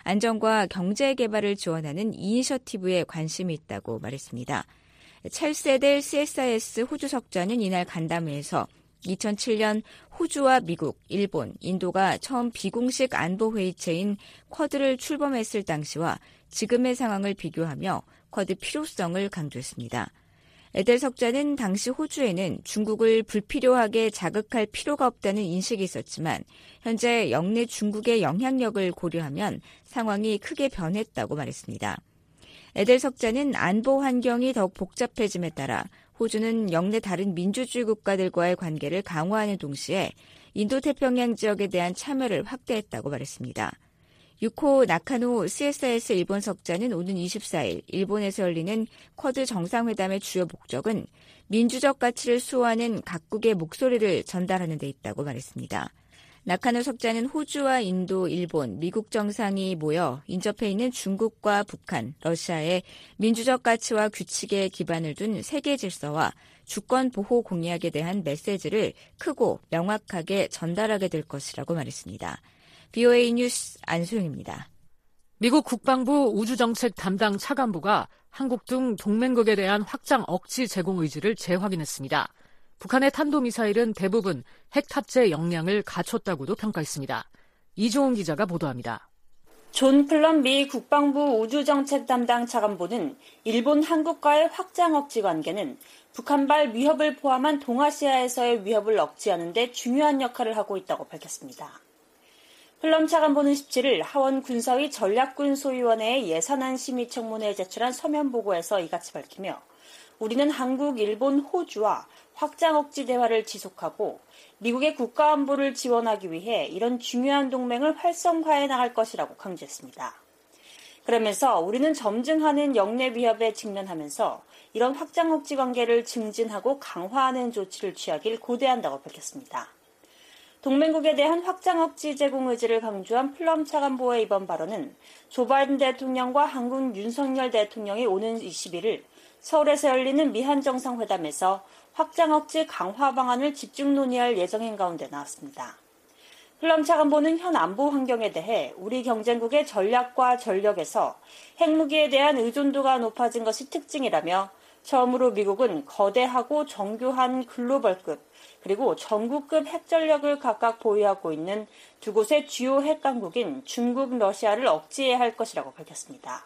안전과 경제 개발을 지원하는 이니셔티브에 관심이 있다고 말했습니다. 찰스 에델 씨에스아이에스 호주 석좌는 이날 간담회에서 이천칠 년 호주와 미국, 일본, 인도가 처음 비공식 안보회의체인 쿼드를 출범했을 당시와 지금의 상황을 비교하며 쿼드 필요성을 강조했습니다. 에델 석좌는 당시 호주에는 중국을 불필요하게 자극할 필요가 없다는 인식이 있었지만 현재 영내 중국의 영향력을 고려하면 상황이 크게 변했다고 말했습니다. 에델 석좌는 안보 환경이 더욱 복잡해짐에 따라 호주는 영내 다른 민주주의 국가들과의 관계를 강화하는 동시에 인도태평양 지역에 대한 참여를 확대했다고 말했습니다. 유코 나카노 씨에스아이에스 일본 석좌는 오는 이십사일 일본에서 열리는 쿼드 정상회담의 주요 목적은 민주적 가치를 수호하는 각국의 목소리를 전달하는 데 있다고 말했습니다. 나카노 석좌는 호주와 인도, 일본, 미국 정상이 모여 인접해 있는 중국과 북한, 러시아의 민주적 가치와 규칙에 기반을 둔 세계 질서와 주권 보호 공약에 대한 메시지를 크고 명확하게 전달하게 될 것이라고 말했습니다. 브이오에이 뉴스 안소영입니다. 미국 국방부 우주정책 담당 차관보가 한국 등 동맹국에 대한 확장 억지 제공 의지를 재확인했습니다. 북한의 탄도미사일은 대부분 핵 탑재 역량을 갖췄다고도 평가했습니다. 이종훈 기자가 보도합니다. 존 플럼 미 국방부 우주정책 담당 차관보는 일본 한국과의 확장 억지 관계는 북한발 위협을 포함한 동아시아에서의 위협을 억제하는 데 중요한 역할을 하고 있다고 밝혔습니다. 플럼 차관보는 십칠일 하원 군사위 전략군 소위원회의 예산안 심의 청문회에 제출한 서면 보고에서 이같이 밝히며 우리는 한국, 일본, 호주와 확장 억지 대화를 지속하고 미국의 국가 안보를 지원하기 위해 이런 중요한 동맹을 활성화해 나갈 것이라고 강조했습니다. 그러면서 우리는 점증하는 영내 위협에 직면하면서 이런 확장 억지 관계를 증진하고 강화하는 조치를 취하길 고대한다고 밝혔습니다. 동맹국에 대한 확장 억지 제공 의지를 강조한 플럼 차관보의 이번 발언은 조 바이든 대통령과 한국 윤석열 대통령이 오는 이십일일 서울에서 열리는 미한 정상회담에서 확장 억지 강화 방안을 집중 논의할 예정인 가운데 나왔습니다. 플럼 차관보는 현 안보 환경에 대해 우리 경쟁국의 전략과 전력에서 핵무기에 대한 의존도가 높아진 것이 특징이라며 처음으로 미국은 거대하고 정교한 글로벌급 그리고 전국급 핵전력을 각각 보유하고 있는 두 곳의 주요 핵강국인 중국, 러시아를 억제해야 할 것이라고 밝혔습니다.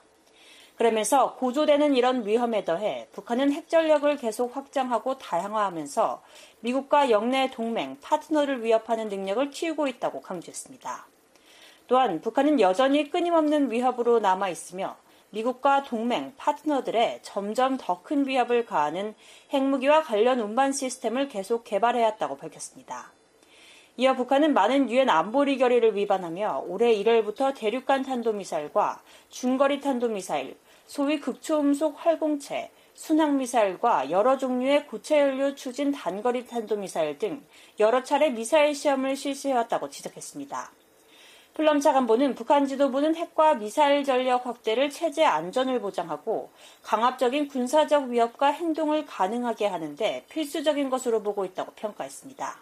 그러면서 고조되는 이런 위험에 더해 북한은 핵전력을 계속 확장하고 다양화하면서 미국과 영내 동맹, 파트너를 위협하는 능력을 키우고 있다고 강조했습니다. 또한 북한은 여전히 끊임없는 위협으로 남아있으며 미국과 동맹, 파트너들의 점점 더 큰 위협을 가하는 핵무기와 관련 운반 시스템을 계속 개발해야 한다고 밝혔습니다. 이어 북한은 많은 유엔 안보리 결의를 위반하며 올해 일월부터 대륙간 탄도미사일과 중거리 탄도미사일, 소위 극초음속 활공체, 순항미사일과 여러 종류의 고체연료 추진 단거리 탄도미사일 등 여러 차례 미사일 시험을 실시해왔다고 지적했습니다. 플럼 차관보는 북한 지도부는 핵과 미사일 전력 확대를 체제 안전을 보장하고 강압적인 군사적 위협과 행동을 가능하게 하는데 필수적인 것으로 보고 있다고 평가했습니다.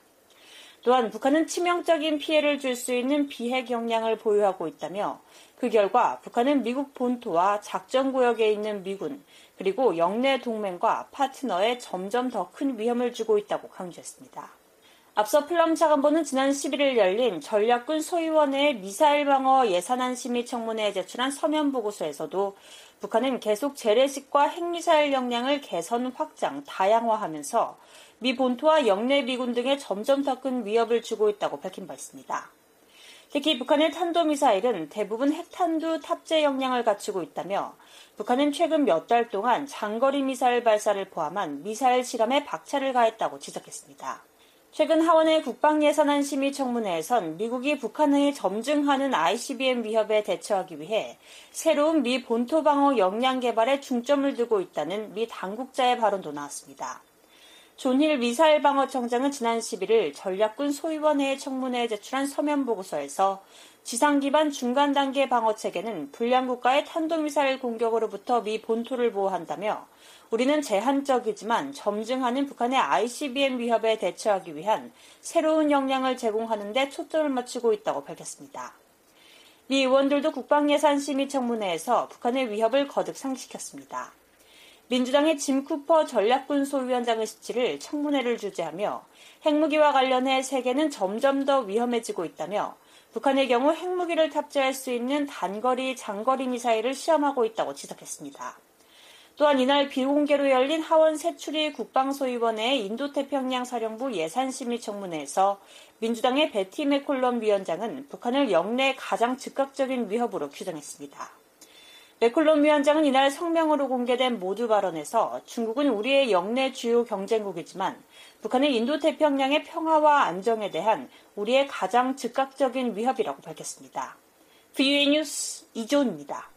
또한 북한은 치명적인 피해를 줄 수 있는 비핵 역량을 보유하고 있다며 그 결과 북한은 미국 본토와 작전구역에 있는 미군 그리고 영내 동맹과 파트너에 점점 더 큰 위험을 주고 있다고 강조했습니다. 앞서 플럼 차관보는 지난 십일일 열린 전략군 소위원회의 미사일 방어 예산안 심의 청문회에 제출한 서면 보고서에서도 북한은 계속 재래식과 핵미사일 역량을 개선, 확장, 다양화하면서 미 본토와 영내 미군 등에 점점 더 큰 위협을 주고 있다고 밝힌 바 있습니다. 특히 북한의 탄도미사일은 대부분 핵탄두 탑재 역량을 갖추고 있다며 북한은 최근 몇 달 동안 장거리 미사일 발사를 포함한 미사일 실험에 박차를 가했다고 지적했습니다. 최근 하원의 국방예산안 심의 청문회에선 미국이 북한을 점증하는 아이씨비엠 위협에 대처하기 위해 새로운 미 본토 방어 역량 개발에 중점을 두고 있다는 미 당국자의 발언도 나왔습니다. 존 힐 미사일 방어청장은 지난 십일일 전략군 소위원회의 청문회에 제출한 서면 보고서에서 지상 기반 중간 단계 방어 체계는 불량 국가의 탄도미사일 공격으로부터 미 본토를 보호한다며 우리는 제한적이지만 점증하는 북한의 아이씨비엠 위협에 대처하기 위한 새로운 역량을 제공하는 데 초점을 맞추고 있다고 밝혔습니다. 미 의원들도 국방예산심의청문회에서 북한의 위협을 거듭 상기시켰습니다. 민주당의 짐 쿠퍼 전략군 소위원장의 십칠 일 청문회를 주재하며 핵무기와 관련해 세계는 점점 더 위험해지고 있다며 북한의 경우 핵무기를 탑재할 수 있는 단거리, 장거리 미사일을 시험하고 있다고 지적했습니다. 또한 이날 비공개로 열린 하원 세추리 국방소위원회의 인도태평양 사령부 예산심의청문회에서 민주당의 베티 맥콜럼 위원장은 북한을 영내 가장 즉각적인 위협으로 규정했습니다. 맥콜럼 위원장은 이날 성명으로 공개된 모두 발언에서 중국은 우리의 영내 주요 경쟁국이지만 북한은 인도태평양의 평화와 안정에 대한 우리의 가장 즉각적인 위협이라고 밝혔습니다. 브이오에이 뉴스 이조은입니다.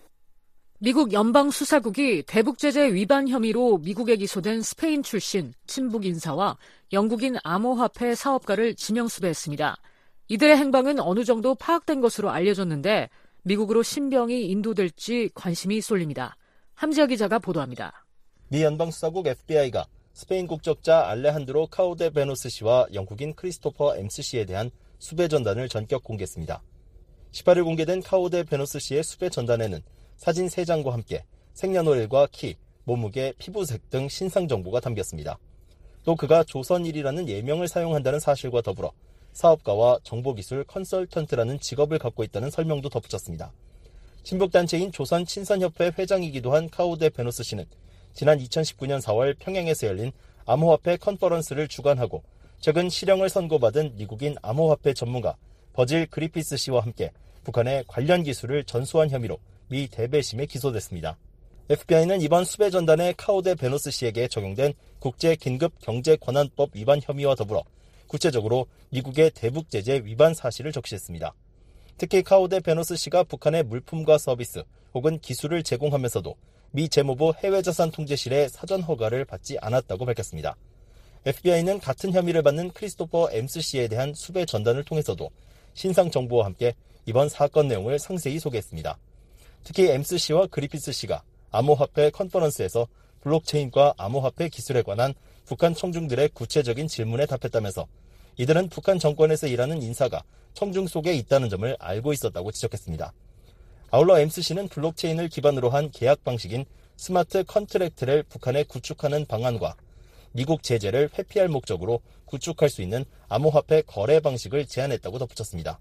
미국 연방수사국이 대북제재 위반 혐의로 미국에 기소된 스페인 출신 친북 인사와 영국인 암호화폐 사업가를 지명수배했습니다. 이들의 행방은 어느 정도 파악된 것으로 알려졌는데 미국으로 신병이 인도될지 관심이 쏠립니다. 함지아 기자가 보도합니다. 미 연방수사국 에프비아이가 스페인 국적자 알레한드로 카우데 베노스 씨와 영국인 크리스토퍼 엠스 씨에 대한 수배 전단을 전격 공개했습니다. 십팔 일 공개된 카우데 베노스 씨의 수배 전단에는 사진 세 장과 함께 생년월일과 키, 몸무게, 피부색 등 신상 정보가 담겼습니다. 또 그가 조선일이라는 예명을 사용한다는 사실과 더불어 사업가와 정보기술 컨설턴트라는 직업을 갖고 있다는 설명도 덧붙였습니다. 친북단체인 조선친선협회 회장이기도 한 카우데 베노스 씨는 지난 이천십구 년 사월 평양에서 열린 암호화폐 컨퍼런스를 주관하고 최근 실형을 선고받은 미국인 암호화폐 전문가 버질 그리피스 씨와 함께 북한의 관련 기술을 전수한 혐의로 미 대배심에 기소됐습니다. 에프비아이는 이번 수배 전단에 카우데 베노스 씨에게 적용된 국제긴급경제권한법 위반 혐의와 더불어 구체적으로 미국의 대북제재 위반 사실을 적시했습니다. 특히 카우데 베노스 씨가 북한의 물품과 서비스 혹은 기술을 제공하면서도 미 재무부 해외자산통제실의 사전 허가를 받지 않았다고 밝혔습니다. 에프비아이는 같은 혐의를 받는 크리스토퍼 엠스 씨에 대한 수배 전단을 통해서도 신상 정보와 함께 이번 사건 내용을 상세히 소개했습니다. 특히 엠스 씨와 그리피스 씨가 암호화폐 컨퍼런스에서 블록체인과 암호화폐 기술에 관한 북한 청중들의 구체적인 질문에 답했다면서 이들은 북한 정권에서 일하는 인사가 청중 속에 있다는 점을 알고 있었다고 지적했습니다. 아울러 엠스 씨는 블록체인을 기반으로 한 계약 방식인 스마트 컨트랙트를 북한에 구축하는 방안과 미국 제재를 회피할 목적으로 구축할 수 있는 암호화폐 거래 방식을 제안했다고 덧붙였습니다.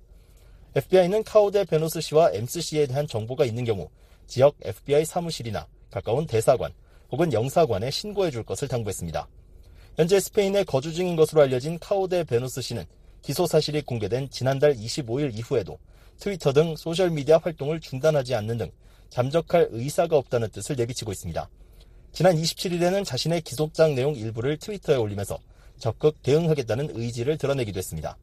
에프비아이는 카우데 베노스 씨와 엠스 씨에 대한 정보가 있는 경우 지역 에프비아이 사무실이나 가까운 대사관 혹은 영사관에 신고해 줄 것을 당부했습니다. 현재 스페인에 거주 중인 것으로 알려진 카우데 베노스 씨는 기소 사실이 공개된 지난달 이십오 일 이후에도 트위터 등 소셜미디어 활동을 중단하지 않는 등 잠적할 의사가 없다는 뜻을 내비치고 있습니다. 지난 이십칠 일에는 자신의 기소장 내용 일부를 트위터에 올리면서 적극 대응하겠다는 의지를 드러내기도 했습니다.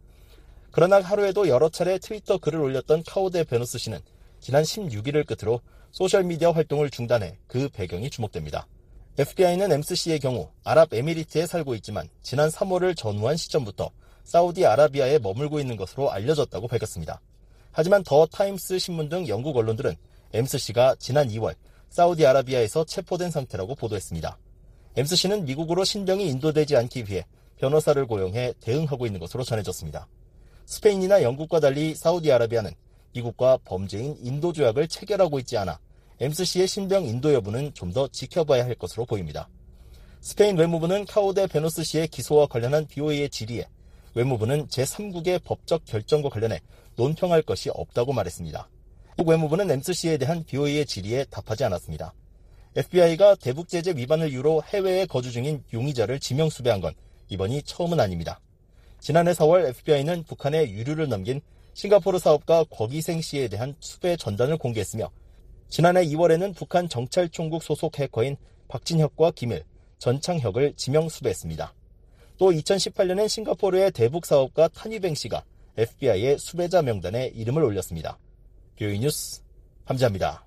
그러나 하루에도 여러 차례 트위터 글을 올렸던 카우데 베노스 씨는 지난 십육 일을 끝으로 소셜미디어 활동을 중단해 그 배경이 주목됩니다. 에프비아이는 엠스 씨의 경우 아랍에미리트에 살고 있지만 지난 삼월을 전후한 시점부터 사우디아라비아에 머물고 있는 것으로 알려졌다고 밝혔습니다. 하지만 더 타임스 신문 등 영국 언론들은 엠스 씨가 지난 이월 사우디아라비아에서 체포된 상태라고 보도했습니다. 엠스 씨는 미국으로 신병이 인도되지 않기 위해 변호사를 고용해 대응하고 있는 것으로 전해졌습니다. 스페인이나 영국과 달리 사우디아라비아는 미국과 범죄인 인도 조약을 체결하고 있지 않아 엠스 씨의 신병 인도 여부는 좀 더 지켜봐야 할 것으로 보입니다. 스페인 외무부는 카우데 베노스 씨의 기소와 관련한 비오에이의 질의에 외무부는 제삼국의 법적 결정과 관련해 논평할 것이 없다고 말했습니다. 미국 외무부는 엠스 씨에 대한 비오에이의 질의에 답하지 않았습니다. 에프비아이가 대북제재 위반을 이유로 해외에 거주 중인 용의자를 지명수배한 건 이번이 처음은 아닙니다. 지난해 사월 에프비아이는 북한에 유류를 넘긴 싱가포르 사업가 곽이생 씨에 대한 수배 전단을 공개했으며 지난해 이월에는 북한 정찰총국 소속 해커인 박진혁과 김일, 전창혁을 지명 수배했습니다. 또 이천십팔 년엔 싱가포르의 대북 사업가 탄위뱅 씨가 에프비아이의 수배자 명단에 이름을 올렸습니다. 뷰이 뉴스 함지아입니다.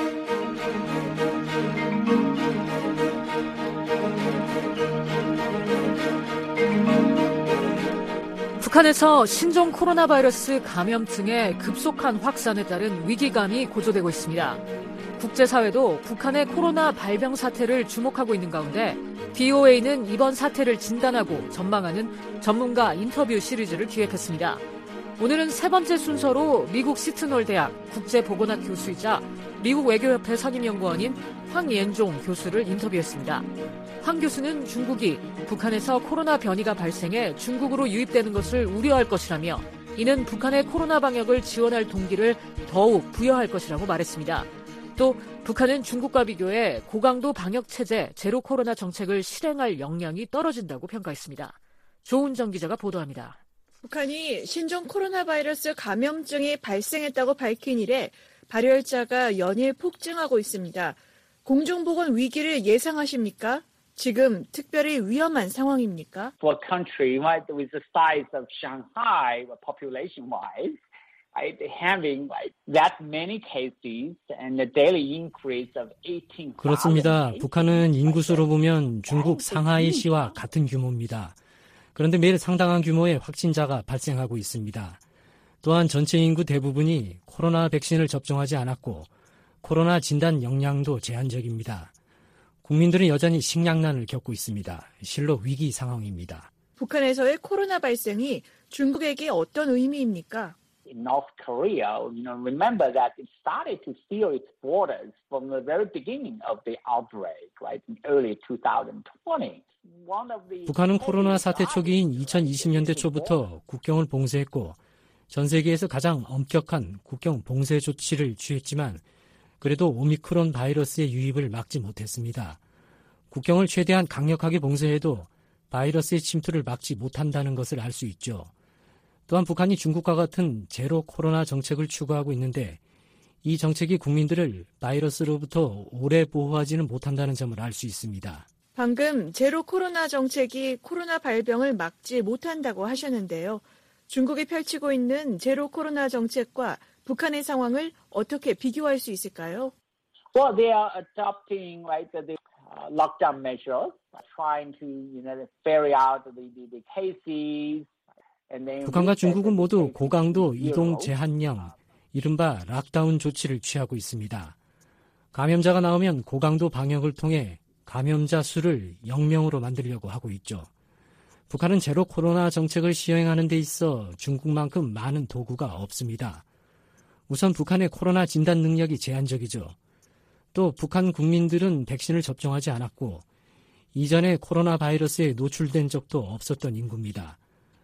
북한에서 신종 코로나 바이러스 감염증의 급속한 확산에 따른 위기감이 고조되고 있습니다. 국제사회도 북한의 코로나 발병 사태를 주목하고 있는 가운데 비오에이는 이번 사태를 진단하고 전망하는 전문가 인터뷰 시리즈를 기획했습니다. 오늘은 세 번째 순서로 미국 시트놀 대학 국제보건학 교수이자 미국 외교협회 선임연구원인 황옌종 교수를 인터뷰했습니다. 황 교수는 중국이 북한에서 코로나 변이가 발생해 중국으로 유입되는 것을 우려할 것이라며 이는 북한의 코로나 방역을 지원할 동기를 더욱 부여할 것이라고 말했습니다. 또 북한은 중국과 비교해 고강도 방역체제 제로 코로나 정책을 실행할 역량이 떨어진다고 평가했습니다. 조은정 기자가 보도합니다. 북한이 신종 코로나 바이러스 감염증이 발생했다고 밝힌 이래 발열자가 연일 폭증하고 있습니다. 공중보건 위기를 예상하십니까? 지금 특별히 위험한 상황입니까? For a country right, with the size of Shanghai, population-wise, right, having like that many cases and the daily increase of eighteen. 그렇습니다. 북한은 인구수로 보면 중국 상하이시와 같은 규모입니다. 그런데 매일 상당한 규모의 확진자가 발생하고 있습니다. 또한 전체 인구 대부분이 코로나 백신을 접종하지 않았고 코로나 진단 역량도 제한적입니다. 국민들은 여전히 식량난을 겪고 있습니다. 실로 위기 상황입니다. 북한에서의 코로나 발생이 중국에게 어떤 의미입니까? In North Korea, you know, remember that it started to seal its borders from the very beginning of the outbreak, right, in early twenty twenty. 북한은 코로나 사태 초기인 이천이십 년대 초부터 국경을 봉쇄했고 전 세계에서 가장 엄격한 국경 봉쇄 조치를 취했지만 그래도 오미크론 바이러스의 유입을 막지 못했습니다. 국경을 최대한 강력하게 봉쇄해도 바이러스의 침투를 막지 못한다는 것을 알 수 있죠. 또한 북한이 중국과 같은 제로 코로나 정책을 추구하고 있는데 이 정책이 국민들을 바이러스로부터 오래 보호하지는 못한다는 점을 알 수 있습니다. 방금 제로 코로나 정책이 코로나 발병을 막지 못한다고 하셨는데요. 중국이 펼치고 있는 제로 코로나 정책과 북한의 상황을 어떻게 비교할 수 있을까요? Well, they are adopting right the uh, lockdown measures, trying to you know ferry out the the, the cases. 북한과 중국은 모두 고강도 이동 제한령, 이른바 락다운 조치를 취하고 있습니다. 감염자가 나오면 고강도 방역을 통해 감염자 수를 영 명으로 만들려고 하고 있죠. 북한은 제로 코로나 정책을 시행하는 데 있어 중국만큼 많은 도구가 없습니다. 우선 북한의 코로나 진단 능력이 제한적이죠. 또 북한 국민들은 백신을 접종하지 않았고 이전에 코로나 바이러스에 노출된 적도 없었던 인구입니다.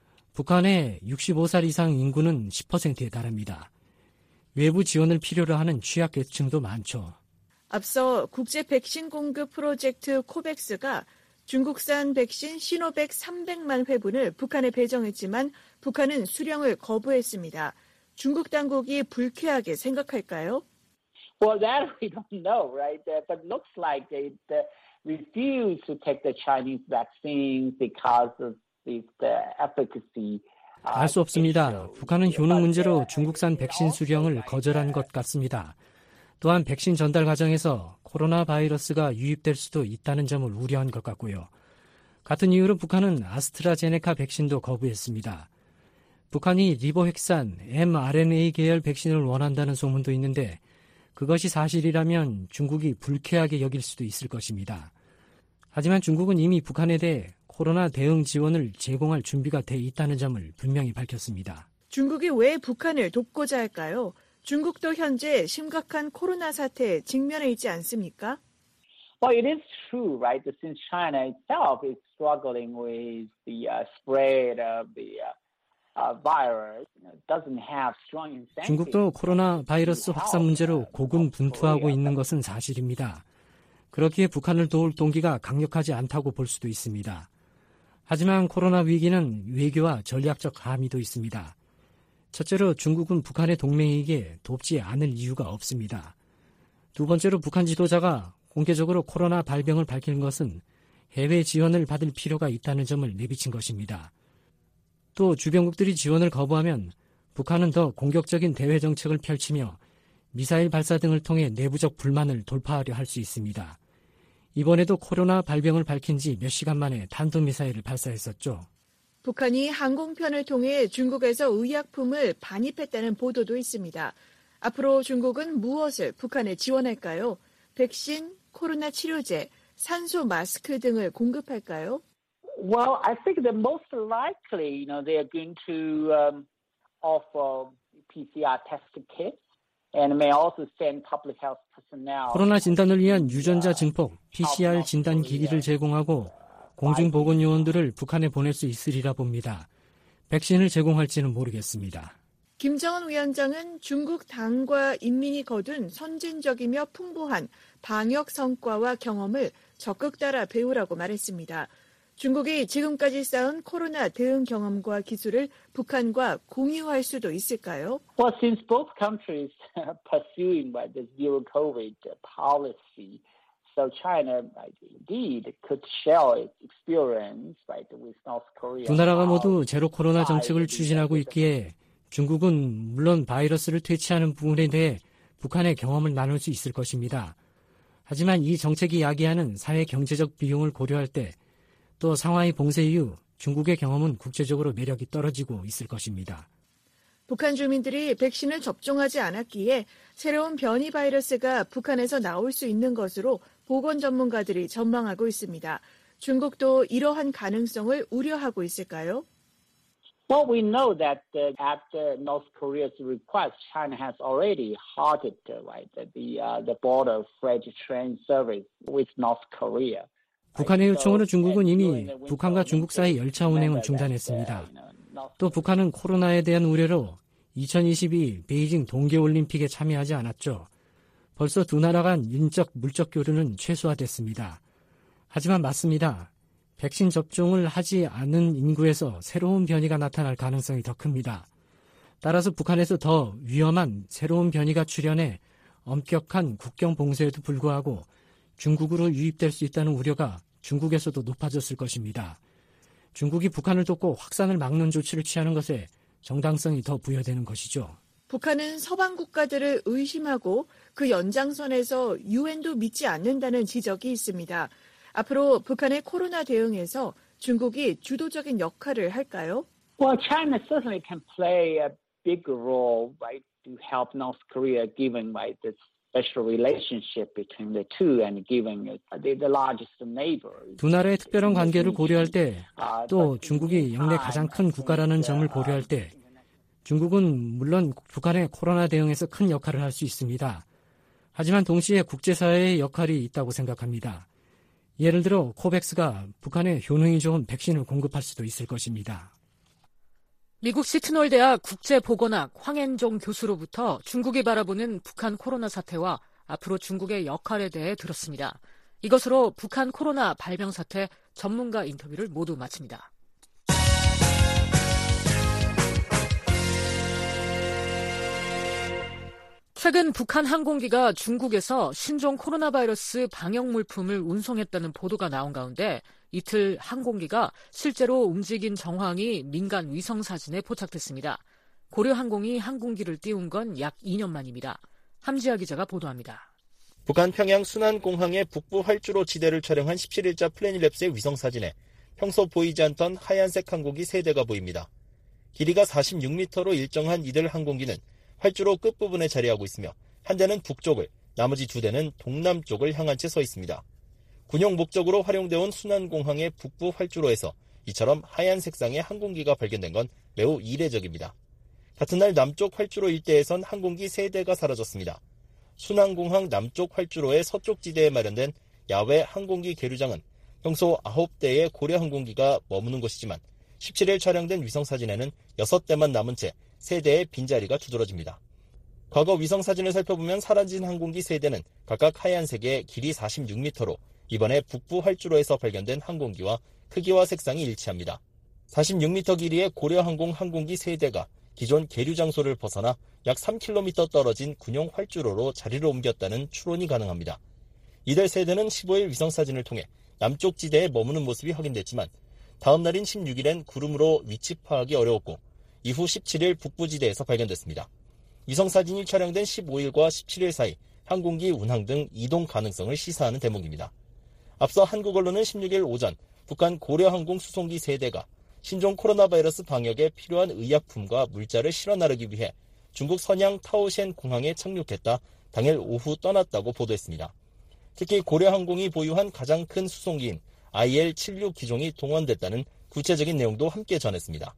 북한의 육십오 살 이상 인구는 십 퍼센트에 달합니다. 외부 지원을 필요로 하는 취약계층도 많죠. 앞서 국제 백신 공급 프로젝트 코백스가 중국산 백신 시노백 삼백만 회분을 북한에 배정했지만 북한은 수령을 거부했습니다. 중국 당국이 불쾌하게 생각할까요? Well, that we don't know, right? But looks like they refuse to take the Chinese vaccines because of the efficacy. 알 수 없습니다. 북한은 효능 문제로 중국산 백신 수령을 거절한 것 같습니다. 또한 백신 전달 과정에서 코로나 바이러스가 유입될 수도 있다는 점을 우려한 것 같고요. 같은 이유로 북한은 아스트라제네카 백신도 거부했습니다. 북한이 리보핵산 엠알엔에이 계열 백신을 원한다는 소문도 있는데 그것이 사실이라면 중국이 불쾌하게 여길 수도 있을 것입니다. 하지만 중국은 이미 북한에 대해 코로나 대응 지원을 제공할 준비가 돼 있다는 점을 분명히 밝혔습니다. 중국이 왜 북한을 돕고자 할까요? 중국도 현재 심각한 코로나 사태에 직면해 있지 않습니까? Well, it is true, right? That since China itself is struggling with the uh, spread of the uh, virus, it doesn't have strong incentives. 중국도 코로나 바이러스 확산 문제로 고군분투하고 있는 것은 사실입니다. 그렇기에 북한을 도울 동기가 강력하지 않다고 볼 수도 있습니다. 하지만 코로나 위기는 외교와 전략적 함의도 있습니다. 첫째로 중국은 북한의 동맹에게 돕지 않을 이유가 없습니다. 두 번째로 북한 지도자가 공개적으로 코로나 발병을 밝히는 것은 해외 지원을 받을 필요가 있다는 점을 내비친 것입니다. 또 주변국들이 지원을 거부하면 북한은 더 공격적인 대외 정책을 펼치며 미사일 발사 등을 통해 내부적 불만을 돌파하려 할 수 있습니다. 이번에도 코로나 발병을 밝힌 지 몇 시간 만에 탄도미사일을 발사했었죠. 북한이 항공편을 통해 중국에서 의약품을 반입했다는 보도도 있습니다. 앞으로 중국은 무엇을 북한에 지원할까요? 백신, 코로나 치료제, 산소 마스크 등을 공급할까요? Well, I think that most likely, you know, they are going to um, of uh, P C R test kits. And may also send public health personnel. 코로나 진단을 위한 유전자 증폭 피씨알 진단 기기를 제공하고 공중보건 요원들을 북한에 보낼 수 있으리라 봅니다. 백신을 제공할지는 모르겠습니다. 김정은 위원장은 중국 당과 인민이 거둔 선진적이며 풍부한 방역 성과와 경험을 적극 따라 배우라고 말했습니다. 중국이 지금까지 쌓은 코로나 대응 경험과 기술을 북한과 공유할 수도 있을까요? Well, since both countries are pursuing by the zero COVID policy, so China indeed could share its experience right, with North Korea. 두 나라가 모두 제로 코로나 정책을 추진하고 있기에 중국은 물론 바이러스를 퇴치하는 부분에 대해 북한의 경험을 나눌 수 있을 것입니다. 하지만 이 정책이 야기하는 사회 경제적 비용을 고려할 때 또 상하이 봉쇄 이후 중국의 경험은 국제적으로 매력이 떨어지고 있을 것입니다. 북한 주민들이 백신을 접종하지 않았기에 새로운 변이 바이러스가 북한에서 나올 수 있는 것으로 보건 전문가들이 전망하고 있습니다. 중국도 이러한 가능성을 우려하고 있을까요? Well, we know that uh, at uh, North Korea's request, China has already halted uh, right, the, uh, the border freight train service with North Korea. 북한의 요청으로 중국은 이미 북한과 중국 사이 열차 운행을 중단했습니다. 또 북한은 코로나에 대한 우려로 이천이십이 베이징 동계올림픽에 참여하지 않았죠. 벌써 두 나라 간 인적, 물적 교류는 최소화됐습니다. 하지만 맞습니다. 백신 접종을 하지 않은 인구에서 새로운 변이가 나타날 가능성이 더 큽니다. 따라서 북한에서 더 위험한 새로운 변이가 출현해 엄격한 국경 봉쇄에도 불구하고 중국으로 유입될 수 있다는 우려가 중국에서도 높아졌을 것입니다. 중국이 북한을 돕고 확산을 막는 조치를 취하는 것에 정당성이 더 부여되는 것이죠. 북한은 서방 국가들을 의심하고 그 연장선에서 유엔도 믿지 않는다는 지적이 있습니다. 앞으로 북한의 코로나 대응에서 중국이 주도적인 역할을 할까요? Well, China certainly can play a big role, right, to help North Korea, given right this special relationship between the two and given the, the largest neighbors. 두 나라의 특별한 관계를 고려할 때, 또 중국이 역내 가장 큰 국가라는 점을 고려할 때, 중국은 물론 북한의 코로나 대응에서 큰 역할을 할 수 있습니다. 하지만 동시에 국제사회의 역할이 있다고 생각합니다. 예를 들어 코백스가 북한에 효능이 좋은 백신을 공급할 수도 있을 것입니다. 미국 시트놀 대학 국제보건학 황앤종 교수로부터 중국이 바라보는 북한 코로나 사태와 앞으로 중국의 역할에 대해 들었습니다. 이것으로 북한 코로나 발병 사태 전문가 인터뷰를 모두 마칩니다. 최근 북한 항공기가 중국에서 신종 코로나 바이러스 방역 물품을 운송했다는 보도가 나온 가운데 이틀 항공기가 실제로 움직인 정황이 민간 위성 사진에 포착됐습니다. 고려항공이 항공기를 띄운 건 약 이 년 만입니다. 함지아 기자가 보도합니다. 북한 평양 순안공항의 북부 활주로 지대를 촬영한 십칠 일자 플래닛랩스의 위성 사진에 평소 보이지 않던 하얀색 항공기 세 대가 보입니다. 길이가 사십육 미터로 일정한 이들 항공기는 활주로 끝부분에 자리하고 있으며 한 대는 북쪽을, 나머지 두 대는 동남쪽을 향한 채 서 있습니다. 군용 목적으로 활용되어 온 순안공항의 북부 활주로에서 이처럼 하얀 색상의 항공기가 발견된 건 매우 이례적입니다. 같은 날 남쪽 활주로 일대에선 항공기 세 대가 사라졌습니다. 순안공항 남쪽 활주로의 서쪽 지대에 마련된 야외 항공기 계류장은 평소 아홉 대의 고려 항공기가 머무는 곳이지만 십칠 일 촬영된 위성사진에는 여섯 대만 남은 채 세 대의 빈자리가 두드러집니다. 과거 위성사진을 살펴보면 사라진 항공기 세 대는 각각 하얀색의 길이 사십육 미터로 이번에 북부 활주로에서 발견된 항공기와 크기와 색상이 일치합니다. 사십육 미터 길이의 고려항공 항공기 세 대가 기존 계류 장소를 벗어나 약 삼 킬로미터 떨어진 군용 활주로로 자리를 옮겼다는 추론이 가능합니다. 이들 세 대는 십오 일 위성사진을 통해 남쪽 지대에 머무는 모습이 확인됐지만 다음 날인 십육 일엔 구름으로 위치 파악이 어려웠고 이후 십칠 일 북부지대에서 발견됐습니다. 위성사진이 촬영된 십오 일과 십칠 일 사이 항공기 운항 등 이동 가능성을 시사하는 대목입니다. 앞서 한국 언론은 십육 일 오전 북한 고려항공 수송기 세 대가 신종 코로나 바이러스 방역에 필요한 의약품과 물자를 실어 나르기 위해 중국 선양 타오셴 공항에 착륙했다 당일 오후 떠났다고 보도했습니다. 특히 고려항공이 보유한 가장 큰 수송기인 아이엘 칠십육 기종이 동원됐다는 구체적인 내용도 함께 전했습니다.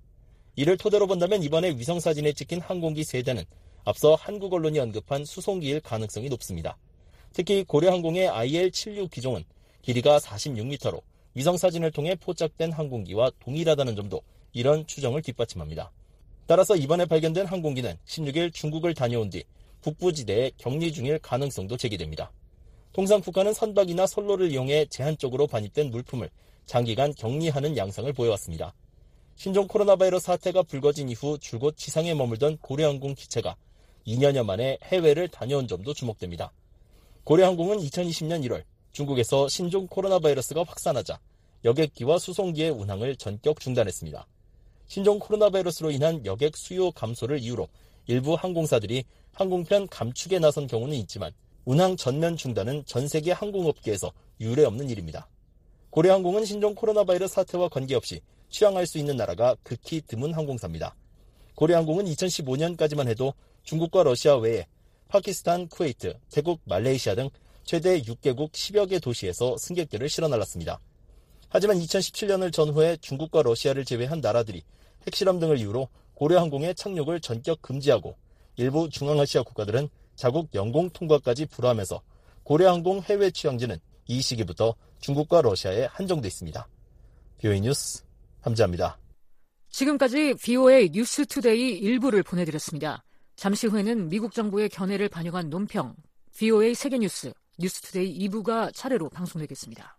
이를 토대로 본다면 이번에 위성사진에 찍힌 항공기 세 대는 앞서 한국 언론이 언급한 수송기일 가능성이 높습니다. 특히 고려항공의 아이엘 칠십육 기종은 길이가 사십육 미터로 위성사진을 통해 포착된 항공기와 동일하다는 점도 이런 추정을 뒷받침합니다. 따라서 이번에 발견된 항공기는 십육 일 중국을 다녀온 뒤 북부지대에 격리 중일 가능성도 제기됩니다. 통상 북한은 선박이나 선로를 이용해 제한적으로 반입된 물품을 장기간 격리하는 양상을 보여왔습니다. 신종 코로나 바이러스 사태가 불거진 이후 줄곧 지상에 머물던 고려항공 기체가 이 년여 만에 해외를 다녀온 점도 주목됩니다. 고려항공은 이천이십 년 일월 중국에서 신종 코로나 바이러스가 확산하자 여객기와 수송기의 운항을 전격 중단했습니다. 신종 코로나 바이러스로 인한 여객 수요 감소를 이유로 일부 항공사들이 항공편 감축에 나선 경우는 있지만 운항 전면 중단은 전 세계 항공업계에서 유례없는 일입니다. 고려항공은 신종 코로나 바이러스 사태와 관계없이 취항할 수 있는 나라가 극히 드문 항공사입니다. 고려항공은 이천십오 년까지만 해도 중국과 러시아 외에 파키스탄, 쿠웨이트, 태국, 말레이시아 등 최대 육 개국 십여 개 도시에서 승객들을 실어 날랐습니다. 하지만 이천십칠 년을 전후해 중국과 러시아를 제외한 나라들이 핵실험 등을 이유로 고려항공의 착륙을 전격 금지하고 일부 중앙아시아 국가들은 자국 영공 통과까지 불허하면서 고려항공 해외 취항지는 이 시기부터 중국과 러시아에 한정돼 있습니다. 비오에이 뉴스 함지아입니다. 지금까지 비오에이 뉴스투데이 일부를 보내드렸습니다. 잠시 후에는 미국 정부의 견해를 반영한 논평, 비오에이 세계뉴스, 뉴스투데이 이 부가 차례로 방송되겠습니다.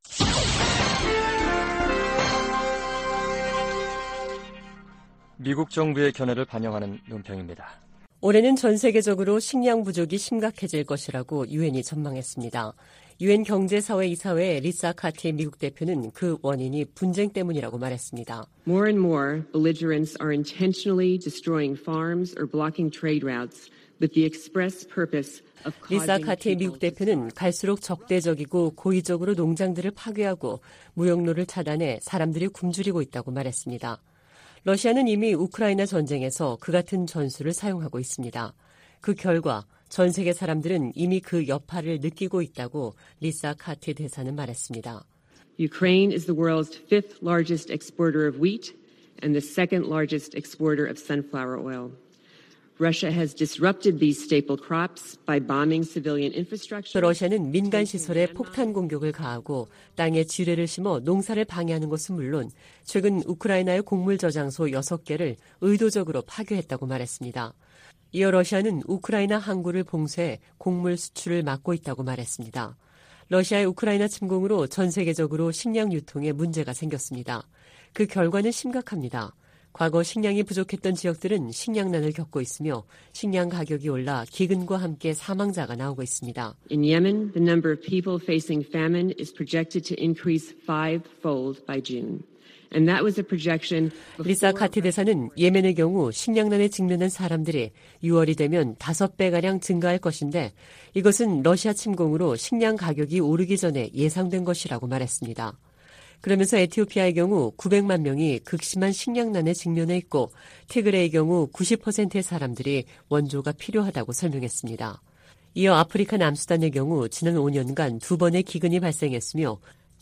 미국 정부의 견해를 반영하는 논평입니다. 올해는 전 세계적으로 식량 부족이 심각해질 것이라고 유엔이 전망했습니다. 유엔 경제사회이사회 리사 카티 미국 대표는 그 원인이 분쟁 때문이라고 말했습니다. More and more belligerents are intentionally destroying farms or blocking trade routes with the express purpose of 리사 카티 미국 대표는 갈수록 적대적이고 고의적으로 농장들을 파괴하고 무역로를 차단해 사람들이 굶주리고 있다고 말했습니다. 러시아는 이미 우크라이나 전쟁에서 그 같은 전술을 사용하고 있습니다. 그 결과 전 세계 사람들은 이미 그 여파를 느끼고 있다고 리사 카티 대사는 말했습니다. Ukraine is the world's fifth largest exporter of wheat and the second largest exporter of sunflower oil. Russia has disrupted these staple crops by bombing civilian infrastructure. 러시아는 민간 시설에 폭탄 공격을 가하고 땅에 지뢰를 심어 농사를 방해하는 것은 물론 최근 우크라이나의 곡물 저장소 여섯 개를 의도적으로 파괴했다고 말했습니다. 이어 러시아는 우크라이나 항구를 봉쇄해 곡물 수출을 막고 있다고 말했습니다. 러시아의 우크라이나 침공으로 전 세계적으로 식량 유통에 문제가 생겼습니다. 그 결과는 심각합니다. 과거 식량이 부족했던 지역들은 식량난을 겪고 있으며 식량 가격이 올라 기근과 함께 사망자가 나오고 있습니다. In Yemen, the number of people facing famine is projected to increase five-fold by June. And that was a projection. 리사 카티 대사는 예멘의 경우 식량난에 직면한 사람들이 유월이 되면 다섯 배가량 증가할 것인데 이것은 러시아 침공으로 식량 가격이 오르기 전에 예상된 것이라고 말했습니다. 그러면서 에티오피아의 경우 구백만 명이 극심한 식량난에 직면해 있고 티그레의 경우 구십 퍼센트의 사람들이 원조가 필요하다고 설명했습니다. 이어 아프리카 남수단의 경우 지난 오 년간 두 번의 기근이 발생했으며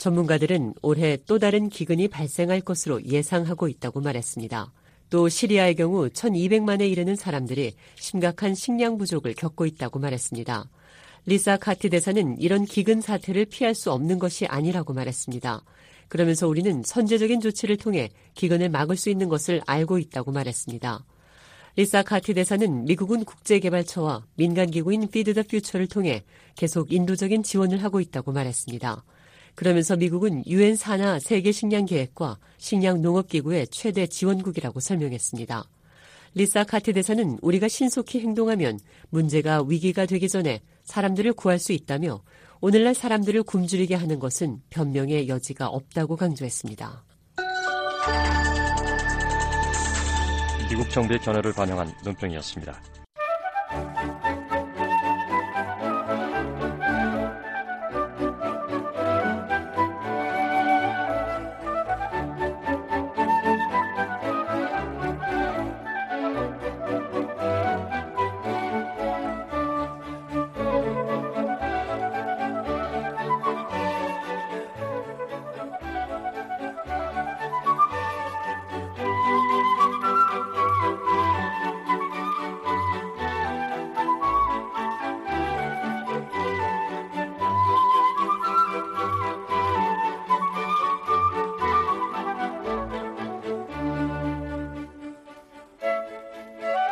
전문가들은 올해 또 다른 기근이 발생할 것으로 예상하고 있다고 말했습니다. 또 시리아의 경우 천이백만에 이르는 사람들이 심각한 식량 부족을 겪고 있다고 말했습니다. 리사 카티 대사는 이런 기근 사태를 피할 수 없는 것이 아니라고 말했습니다. 그러면서 우리는 선제적인 조치를 통해 기근을 막을 수 있는 것을 알고 있다고 말했습니다. 리사 카티 대사는 미국은 국제개발처와 민간기구인 Feed the Future를 통해 계속 인도적인 지원을 하고 있다고 말했습니다. 그러면서 미국은 유엔 산하 세계식량계획과 식량농업기구의 최대 지원국이라고 설명했습니다. 리사 카티 대사는 우리가 신속히 행동하면 문제가 위기가 되기 전에 사람들을 구할 수 있다며 오늘날 사람들을 굶주리게 하는 것은 변명의 여지가 없다고 강조했습니다. 미국 정부의 견해를 반영한 논평이었습니다.